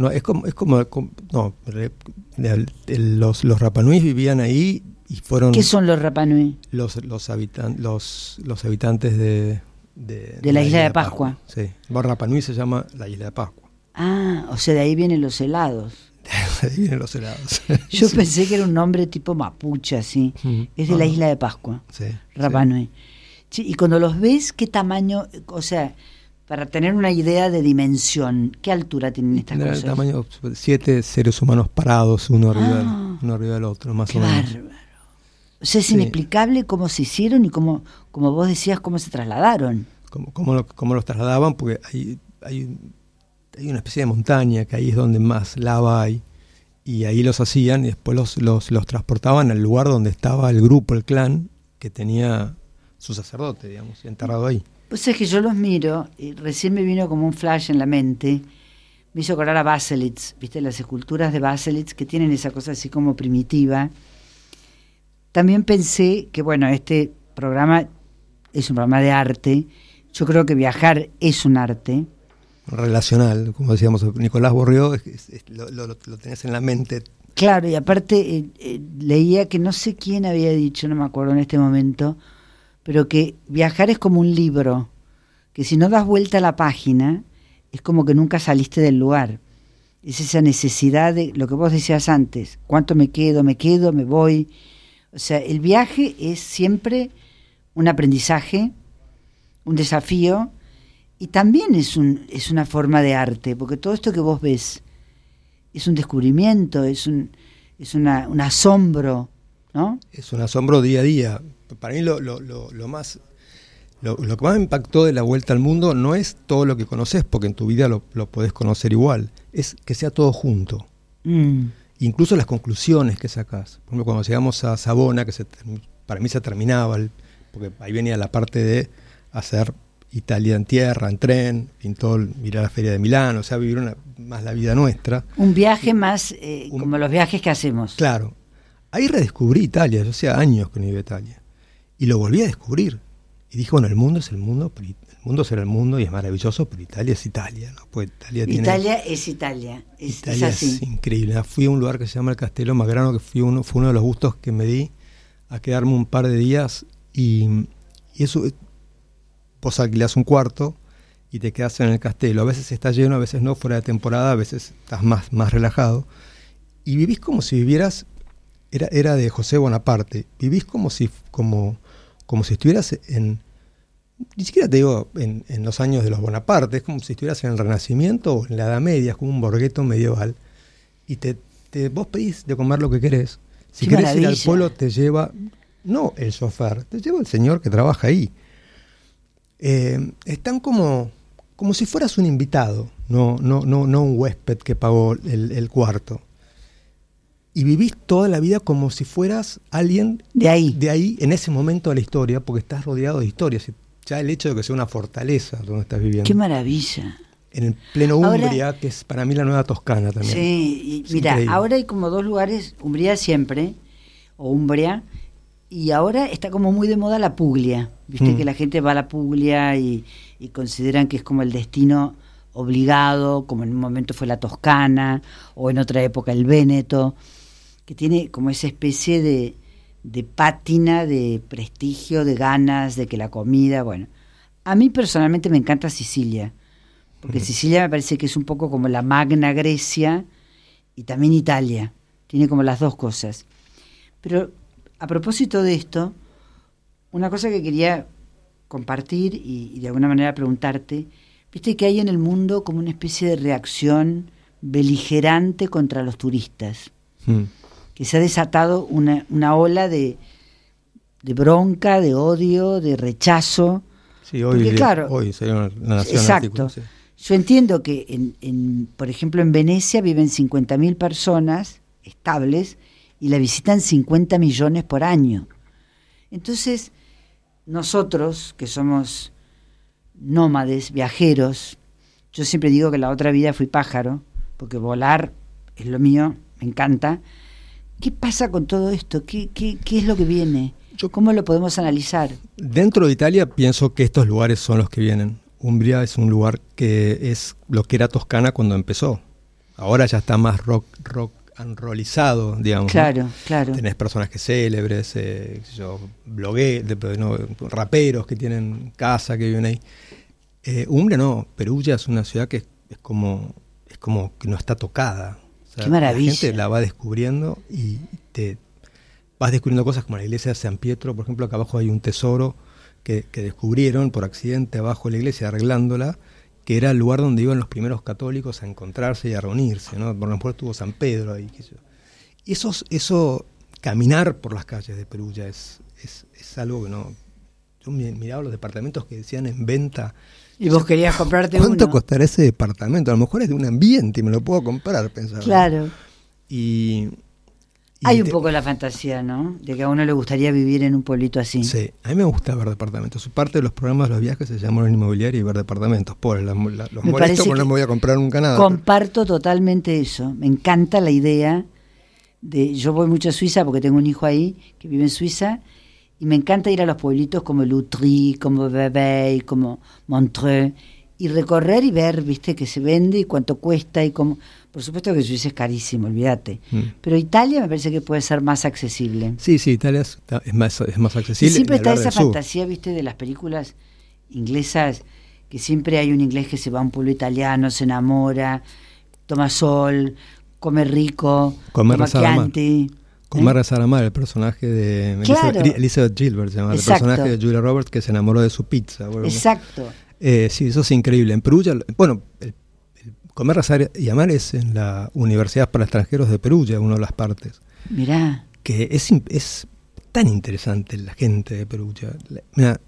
los Rapanui vivían ahí y fueron... ¿Qué son los Rapanui? Los habitantes de la isla de Pascua. Sí, los Rapanui se llama la isla de Pascua. Ah, o sea, de ahí vienen los helados. De ahí vienen los helados. Yo pensé que era un nombre tipo mapuche, así. Es de la isla de Pascua. Sí. Rapanui. Sí. Y cuando los ves, ¿qué tamaño? O sea, para tener una idea de dimensión, ¿qué altura tienen estas Tendrá cosas? el tamaño 7 seres humanos parados, uno arriba del otro, más Qué o menos. bárbaro. O sea, es inexplicable cómo se hicieron y cómo, como vos decías, cómo se trasladaron. Cómo los trasladaban, porque hay una especie de montaña que ahí es donde más lava hay, y ahí los hacían y después los transportaban al lugar donde estaba el grupo, el clan, que tenía su sacerdote, digamos, enterrado ahí. Pues es que yo los miro y recién me vino como un flash en la mente, me hizo acordar a Baselitz, ¿viste? Las esculturas de Baselitz que tienen esa cosa así como primitiva. También pensé que, bueno, este programa es un programa de arte. Yo creo que viajar es un arte. Relacional, como decíamos, Nicolás Borrió, lo tenés en la mente. Claro, y aparte leía que no sé quién había dicho, no me acuerdo en este momento, pero que viajar es como un libro, que si no das vuelta a la página, es como que nunca saliste del lugar. Es esa necesidad de lo que vos decías antes, ¿cuánto me quedo, me voy? O sea, el viaje es siempre un aprendizaje, un desafío, y también es una forma de arte, porque todo esto que vos ves es un descubrimiento, es un asombro, ¿no? Es un asombro día a día. Para mí lo que más me impactó de la vuelta al mundo no es todo lo que conoces, porque en tu vida lo podés conocer igual, es que sea todo junto. Incluso las conclusiones que sacás. Por ejemplo, cuando llegamos a Savona, que para mí se terminaba, porque ahí venía la parte de hacer Italia en tierra, en tren, ir a la Feria de Milán, o sea, vivir más la vida nuestra. Un viaje más como los viajes que hacemos. Claro. Ahí redescubrí Italia, yo hacía años que no iba a Italia. Y lo volví a descubrir. Y dije, bueno, el mundo es el mundo, pero el mundo será el mundo y es maravilloso, pero Italia es Italia, ¿no? Pues Italia es Italia. Italia es así. Es increíble. Fui a un lugar que se llama el Castello Magrano, que fue uno de los gustos que me di a quedarme un par de días, y eso, vos alquilás un cuarto y te quedás en el castelo. A veces está lleno, a veces no, fuera de temporada, a veces estás más relajado. Y vivís como si vivieras, era de José Bonaparte, vivís como si estuvieras ni siquiera te digo en los años de los Bonaparte, es como si estuvieras en el Renacimiento o en la Edad Media, es como un borgueto medieval. Y vos pedís de comer lo que querés. Si ¡Qué querés maravilla! ir al pueblo, te lleva, no el chofer, te lleva el señor que trabaja ahí. Están como si fueras un invitado, no un huésped que pagó el cuarto. Y vivís toda la vida como si fueras alguien de ahí en ese momento de la historia, porque estás rodeado de historias. Ya el hecho de que sea una fortaleza donde estás viviendo. ¡Qué maravilla! En el pleno Umbria, que es para mí la nueva Toscana también. Sí, y mira, ahora hay como dos lugares, Umbria siempre, o Umbria, y ahora está como muy de moda la Puglia. Viste que la gente va a la Puglia y consideran que es como el destino obligado, como en un momento fue la Toscana, o en otra época el Véneto, que tiene como esa especie de pátina, de prestigio, de ganas, de que la comida, bueno. A mí personalmente me encanta Sicilia, porque Sicilia me parece que es un poco como la Magna Grecia y también Italia, tiene como las dos cosas. Pero a propósito de esto, una cosa que quería compartir y de alguna manera preguntarte, viste que hay en el mundo como una especie de reacción beligerante contra los turistas, que se ha desatado una ola de bronca, de odio, de rechazo. Sí, hoy sería una nación. Exacto. Artículo, sí. Yo entiendo que, por ejemplo, en Venecia viven 50.000 personas estables y la visitan 50 millones por año. Entonces, nosotros, que somos nómades, viajeros, yo siempre digo que la otra vida fui pájaro, porque volar es lo mío, me encanta. ¿Qué pasa con todo esto? ¿Qué es lo que viene? ¿Cómo lo podemos analizar? Dentro de Italia pienso que estos lugares son los que vienen. Umbria es un lugar que es lo que era Toscana cuando empezó. Ahora ya está más rock enrolizado, digamos. Claro, ¿no? claro. Tenés personajes célebres, raperos que tienen casa, que viven ahí. Umbria no, Perugia es una ciudad que es como que no está tocada. O sea, ¡qué maravilla! La gente la va descubriendo y te vas descubriendo cosas como la iglesia de San Pietro, por ejemplo, acá abajo hay un tesoro que descubrieron por accidente abajo de la iglesia arreglándola, que era el lugar donde iban los primeros católicos a encontrarse y a reunirse, ¿no? Por ejemplo, estuvo San Pedro ahí. Y eso, caminar por las calles de Perugia es algo que no... Yo miraba los departamentos que decían en venta. Y vos querías comprarte ¿Cuánto uno? costará ese departamento? A lo mejor es de un ambiente y me lo puedo comprar, pensaba. Claro. Y hay un poco la fantasía, ¿no? De que a uno le gustaría vivir en un pueblito así. Sí, a mí me gusta ver departamentos. Parte de los programas de los viajes se llamaron inmobiliaria y ver departamentos. Los molesto porque no me voy a comprar nunca nada. Comparto totalmente eso. Me encanta la idea yo voy mucho a Suiza porque tengo un hijo ahí que vive en Suiza y me encanta ir a los pueblitos como Lutry, como Vevey, como Montreux y recorrer y ver, viste, que se vende y cuánto cuesta y cómo. Por supuesto que Suiza es carísimo, olvídate. Pero Italia me parece que puede ser más accesible. Sí, Italia es más accesible. Y siempre está esa fantasía, viste, de las películas inglesas, que siempre hay un inglés que se va a un pueblo italiano, se enamora, toma sol, come rico, toma chianti. Con Marra Saramar, el personaje de claro. Elizabeth Gilbert, se llama, el personaje de Julia Roberts que se enamoró de su pizza. Bueno, exacto. Sí, eso es increíble. En Perugia, bueno, el Comer, Rezar y Amar es en la Universidad para Extranjeros de Perugia, una de las partes. Mirá. Que es tan interesante la gente de Perugia. Mirá,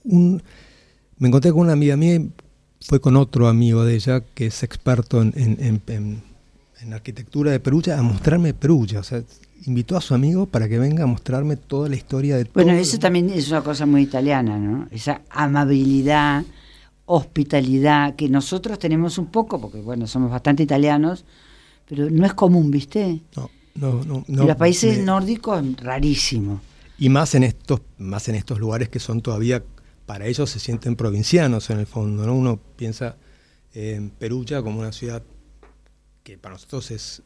me encontré con una amiga mía, fue con otro amigo de ella que es experto en arquitectura de Perugia a mostrarme Perugia. O sea, invitó a su amigo para que venga a mostrarme toda la historia de todo. Bueno, eso también es una cosa muy italiana, ¿no? Esa amabilidad, hospitalidad, que nosotros tenemos un poco, porque bueno, somos bastante italianos, pero no es común, ¿viste? No. En los países nórdicos, rarísimo. Y más en estos lugares que son todavía, para ellos se sienten provincianos en el fondo, ¿no? Uno piensa en Perugia como una ciudad que para nosotros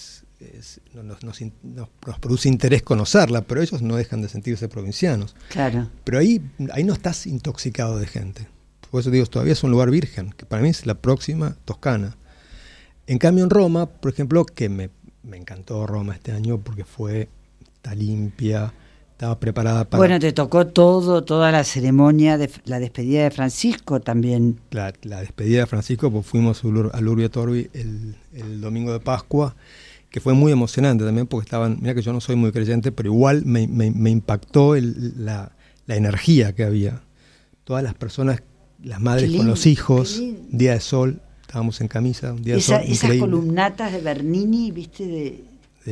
nos produce interés conocerla, pero ellos no dejan de sentirse provincianos. Claro. Pero ahí no estás intoxicado de gente. Por eso digo, todavía es un lugar virgen, que para mí es la próxima Toscana. En cambio en Roma, por ejemplo, que me encantó Roma este año porque está limpia, estaba preparada para... Bueno, te tocó toda la ceremonia de la despedida de Francisco también. La despedida de Francisco, pues fuimos al Urbi et Orbi el domingo de Pascua, que fue muy emocionante también porque mira que yo no soy muy creyente, pero igual me impactó la energía que había. Todas las personas, las madres con los hijos, día de sol, estábamos en camisa, un día de sol increíble. Esas columnatas de Bernini, viste,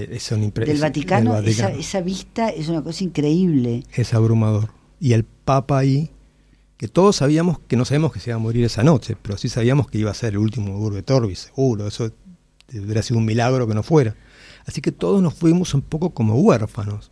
del Vaticano, esa vista es una cosa increíble. Es abrumador. Y el Papa ahí, que todos sabíamos que no sabemos que se iba a morir esa noche, pero sí sabíamos que iba a ser el último Urbi et Orbi, seguro, eso hubiera sido un milagro que no fuera. Así que todos nos fuimos un poco como huérfanos.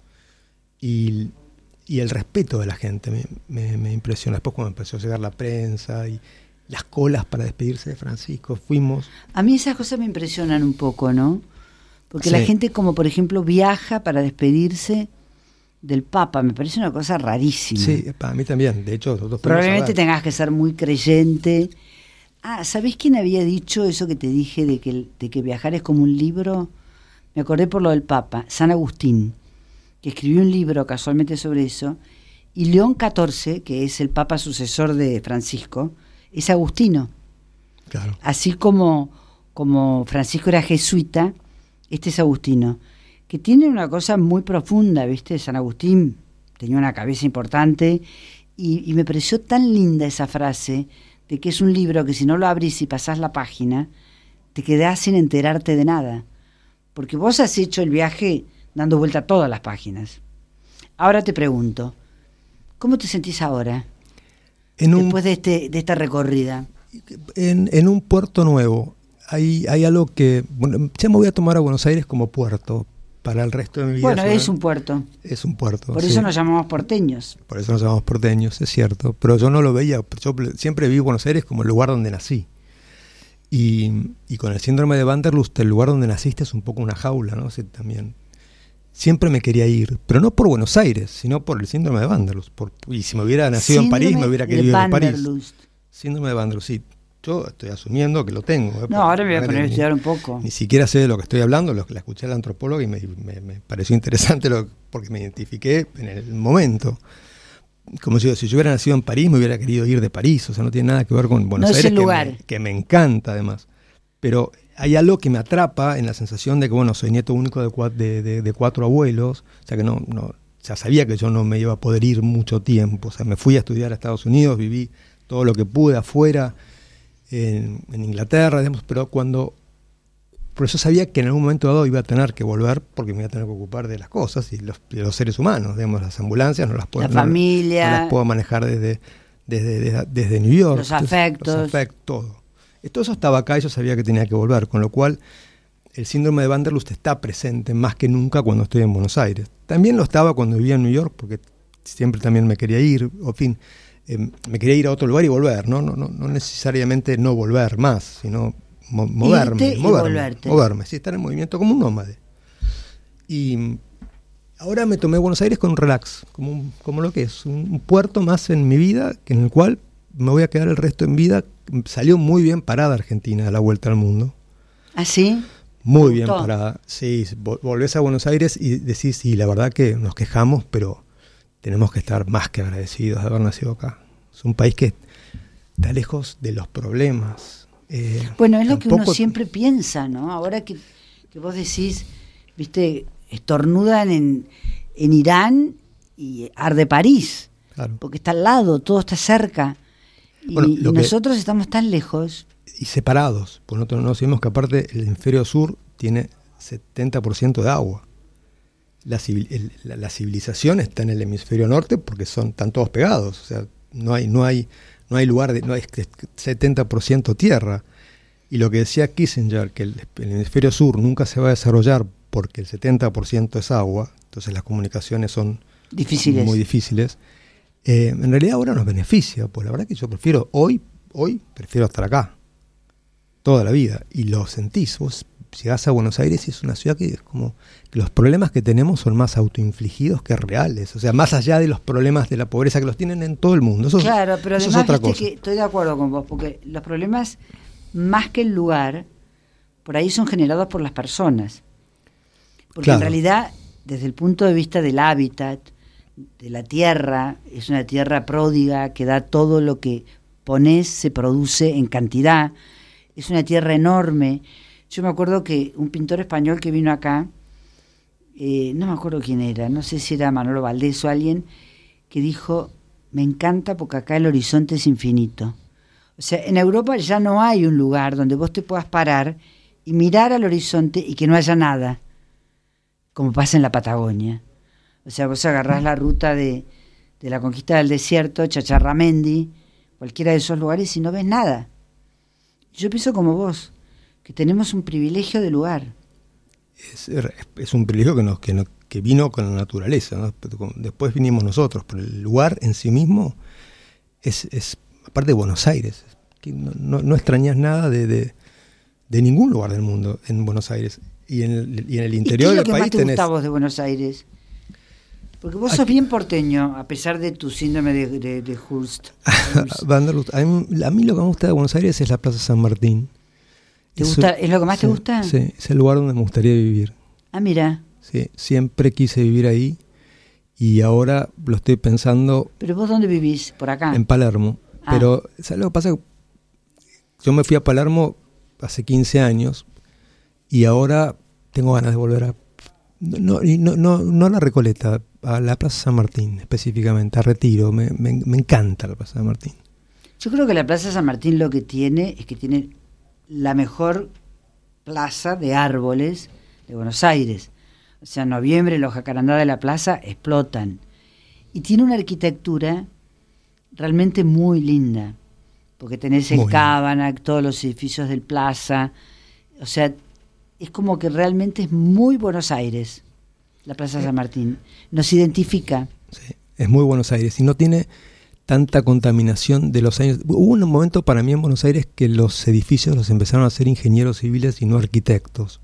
Y el respeto de la gente me impresiona. Después cuando empezó a llegar la prensa y las colas para despedirse de Francisco, fuimos... A mí esas cosas me impresionan un poco, ¿no? Porque sí. La gente, como por ejemplo, viaja para despedirse del Papa, me parece una cosa rarísima. Sí, para mí también. De hecho, nosotros probablemente tengas que ser muy creyente. ¿Sabés quién había dicho eso que te dije de que viajar es como un libro? Me acordé por lo del Papa, San Agustín, que escribió un libro casualmente sobre eso, y León XIV, que es el Papa sucesor de Francisco, es agustino. Claro. Así como Francisco era jesuita, este es agustino, que tiene una cosa muy profunda, ¿viste? San Agustín tenía una cabeza importante y me pareció tan linda esa frase de que es un libro que si no lo abrís y pasás la página, te quedás sin enterarte de nada. Porque vos has hecho el viaje dando vuelta a todas las páginas. Ahora te pregunto, ¿cómo te sentís ahora? Después de esta recorrida. En un puerto nuevo. Hay algo que... Bueno, ya me voy a tomar a Buenos Aires como puerto para el resto de mi vida. Bueno, es un puerto. Es un puerto. Por eso nos llamamos porteños. Por eso nos llamamos porteños, es cierto. Pero yo no lo veía. Yo siempre vi Buenos Aires como el lugar donde nací. Y con el síndrome de Wanderlust, el lugar donde naciste es un poco una jaula, ¿no? Sí, también. Siempre me quería ir, pero no por Buenos Aires, sino por el síndrome de Wanderlust. Y si me hubiera nacido en París, me hubiera querido ir a París. Síndrome de Wanderlust, sí. Yo estoy asumiendo que lo tengo. No, ahora me voy a poner a estudiar un poco. Ni siquiera sé de lo que estoy hablando, la escuché a la antropóloga y me pareció interesante porque me identifiqué en el momento. como si yo hubiera nacido en París, me hubiera querido ir de París, o sea, no tiene nada que ver con Buenos Aires, es el lugar. Que me encanta además. Pero hay algo que me atrapa en la sensación de que, bueno, soy nieto único de 4 abuelos, o sea que no, ya sabía que yo no me iba a poder ir mucho tiempo, o sea, me fui a estudiar a Estados Unidos, viví todo lo que pude afuera, en Inglaterra, digamos, pero por eso sabía que en algún momento dado iba a tener que volver, porque me iba a tener que ocupar de las cosas y de los seres humanos, digamos, las ambulancias no las puedo, la familia, no las puedo manejar desde New York. Los afectos, todo. Todo eso estaba acá y yo sabía que tenía que volver, con lo cual el síndrome de Wanderlust está presente más que nunca cuando estoy en Buenos Aires. También lo estaba cuando vivía en New York, porque siempre también me quería ir, en fin, me quería ir a otro lugar y volver, no necesariamente no volver más, sino moverme, sí, estar en movimiento como un nómade. Y ahora me tomé Buenos Aires con un relax, como lo que es, un puerto más en mi vida, en el cual me voy a quedar el resto en vida. Salió muy bien parada Argentina a la vuelta al mundo. ¿Ah, sí? Muy bien parada. Sí, volvés a Buenos Aires y decís, sí, la verdad que nos quejamos, pero tenemos que estar más que agradecidos de haber nacido acá. Es un país que está lejos de los problemas. Bueno, es lo que uno siempre piensa, ¿no? Ahora que vos decís, viste, estornudan en Irán y arde París, claro, porque está al lado, todo está cerca. Y nosotros estamos tan lejos. Y separados, porque nosotros no sabemos que aparte el hemisferio sur tiene 70% de agua. La civilización está en el hemisferio norte porque están todos pegados, o sea, no hay lugar, no hay 70% tierra. Y lo que decía Kissinger, que el hemisferio sur nunca se va a desarrollar porque el 70% es agua, entonces las comunicaciones son muy difíciles. En realidad ahora nos beneficia, pues la verdad que yo hoy prefiero estar acá, toda la vida, y lo sentís. Vos llegás a Buenos Aires y es una ciudad que es como que los problemas que tenemos son más autoinfligidos que reales, o sea, más allá de los problemas de la pobreza que los tienen en todo el mundo. Claro, pero además es otra cosa. Que estoy de acuerdo con vos, porque los problemas, más que el lugar, por ahí son generados por las personas. Porque claro, en realidad, desde el punto de vista del hábitat, de la tierra, es una tierra pródiga que da todo lo que pones, se produce en cantidad, es una tierra enorme. Yo me acuerdo que un pintor español que vino acá, no me acuerdo quién era, no sé si era Manolo Valdés o alguien, que dijo, me encanta porque acá el horizonte es infinito. O sea, en Europa ya no hay un lugar donde vos te puedas parar y mirar al horizonte y que no haya nada, como pasa en la Patagonia. O sea, vos agarrás la ruta de la conquista del desierto, Chacharramendi, cualquiera de esos lugares y no ves nada. Yo pienso como vos, que tenemos un privilegio de lugar. Es un privilegio que vino con la naturaleza, ¿no? Después vinimos nosotros, pero el lugar en sí mismo es aparte de Buenos Aires, que no extrañas nada de ningún lugar del mundo en Buenos Aires. Y en el interior del país tenés... ¿Y qué es lo que más te gusta a vos de Buenos Aires? Porque vos sos bien porteño, a pesar de tu síndrome de Hurst. A mí lo que me gusta de Buenos Aires es la Plaza San Martín. ¿Es lo que más te gusta? Sí, es el lugar donde me gustaría vivir. Ah, mira. Sí, siempre quise vivir ahí y ahora lo estoy pensando. ¿Pero vos dónde vivís? ¿Por acá? En Palermo. Ah. Pero, ¿sabes lo que pasa? Yo me fui a Palermo hace 15 años y ahora tengo ganas de volver a... No a la Recoleta, a la Plaza San Martín específicamente, a Retiro. Me encanta la Plaza San Martín. Yo creo que la Plaza San Martín lo que tiene es que tiene la mejor plaza de árboles de Buenos Aires. O sea, en noviembre los jacarandá de la plaza explotan. Y tiene una arquitectura realmente muy linda, porque tenés el Cábanac, todos los edificios del Plaza. O sea, es como que realmente es muy Buenos Aires, la Plaza San Martín. Nos identifica. Sí, es muy Buenos Aires y no tiene tanta contaminación de los años. Hubo un momento para mí en Buenos Aires que los edificios los empezaron a hacer ingenieros civiles y no arquitectos.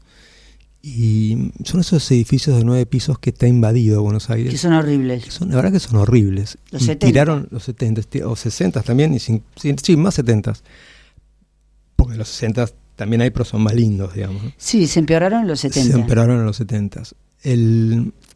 Y son esos edificios de 9 pisos que está invadido Buenos Aires. Que son horribles. La verdad que son horribles. Los 70. Tiraron los 70, o 60 también, sí, más 70. Porque los 60 también hay, pero son más lindos, digamos, ¿no? Sí, se empeoraron en los 70. Se empeoraron en los 70.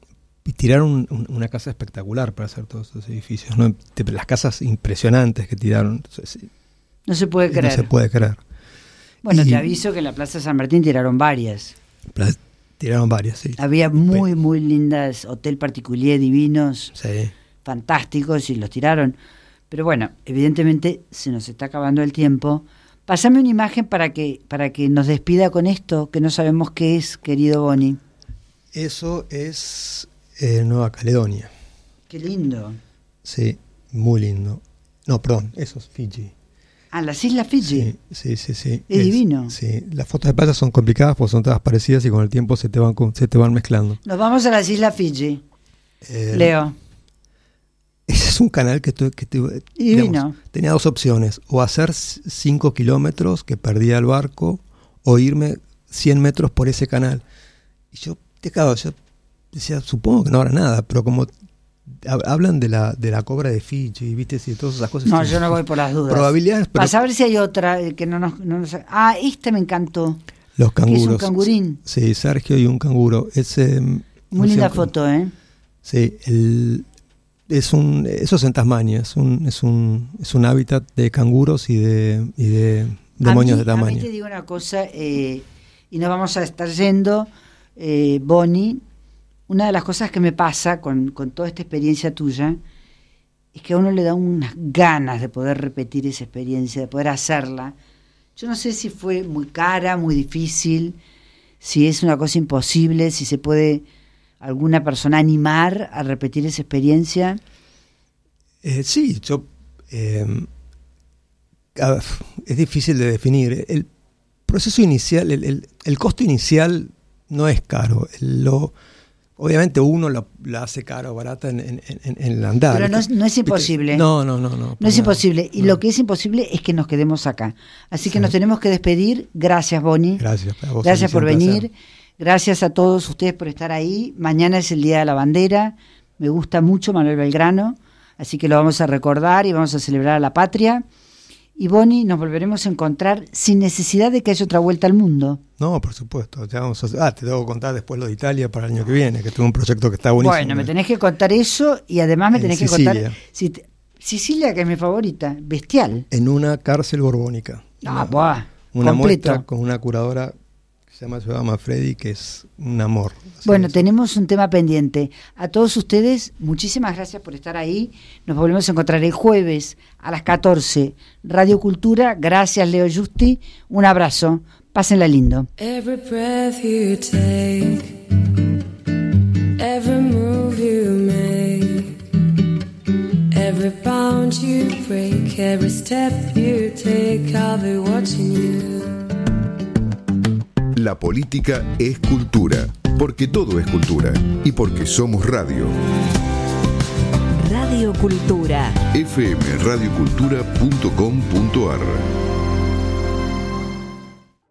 tiraron una casa espectacular para hacer todos esos edificios, ¿no? Las casas impresionantes que tiraron. No se puede creer. No se puede creer. Bueno, te aviso que en la Plaza San Martín tiraron varias. Tiraron varias, sí. Había muy lindas, hotel particulier divinos, sí, fantásticos, y los tiraron. Pero bueno, evidentemente se nos está acabando el tiempo. Pásame una imagen para que nos despida con esto, que no sabemos qué es, querido Boni. Eso es Nueva Caledonia. Qué lindo. Sí, muy lindo. No, perdón, eso es Fiji. Ah, las Islas Fiji. Sí. Es divino. Sí, las fotos de playa son complicadas porque son todas parecidas y con el tiempo se te van mezclando. Nos vamos a las Islas Fiji. Leo. Ese es un canal que digamos, tenía dos opciones: o hacer 5 kilómetros que perdía el barco, o irme 100 metros por ese canal. Y yo decía, supongo que no habrá nada, pero como hablan de la cobra de Fiji, ¿viste? Y todas esas cosas. No, yo no voy por las dudas. Probabilidades, pero... Para saber si hay otra que no nos... este me encantó. Los canguros. Que es un cangurín. Sí, Sergio y un canguro. Muy linda foto, ¿eh? Sí, eso es en Tasmania, es un hábitat de canguros y de demonios de Tasmania. A mí te digo una cosa, y nos vamos a estar yendo, Boni. Una de las cosas que me pasa con toda esta experiencia tuya es que a uno le da unas ganas de poder repetir esa experiencia, de poder hacerla. Yo no sé si fue muy cara, muy difícil, si es una cosa imposible, si se puede alguna persona animar a repetir esa experiencia. Sí, es difícil de definir. El proceso inicial, el costo inicial no es caro. Obviamente uno la hace cara o barata en el andar. Pero no es imposible. No. No es imposible. Y lo que es imposible es que nos quedemos acá. Así que nos tenemos que despedir. Gracias, Boni. Gracias a vos. Gracias por venir. Gracias a todos ustedes por estar ahí. Mañana es el Día de la Bandera. Me gusta mucho Manuel Belgrano. Así que lo vamos a recordar y vamos a celebrar a la patria. Y Boni, nos volveremos a encontrar sin necesidad de que haya otra vuelta al mundo. No, por supuesto. Ya te tengo que contar después lo de Italia para el año que viene, que tuve un proyecto que está buenísimo. Bueno, me tenés que contar eso y además me tenés que contar... Sicilia, que es mi favorita, bestial. En una cárcel borbónica. Una muestra con una curadora que se llama Freddy, que es un amor. Bueno, tenemos un tema pendiente. A todos ustedes, muchísimas gracias por estar ahí. Nos volvemos a encontrar el jueves a las 14. Radio Cultura. Gracias, Leo Justi. Un abrazo. Pásenla lindo. Every breath you take, every move you make, every bound you break, every step you take, I'll be watching you. La política es cultura, porque todo es cultura y porque somos radio. Radio Cultura. fmradiocultura.com.ar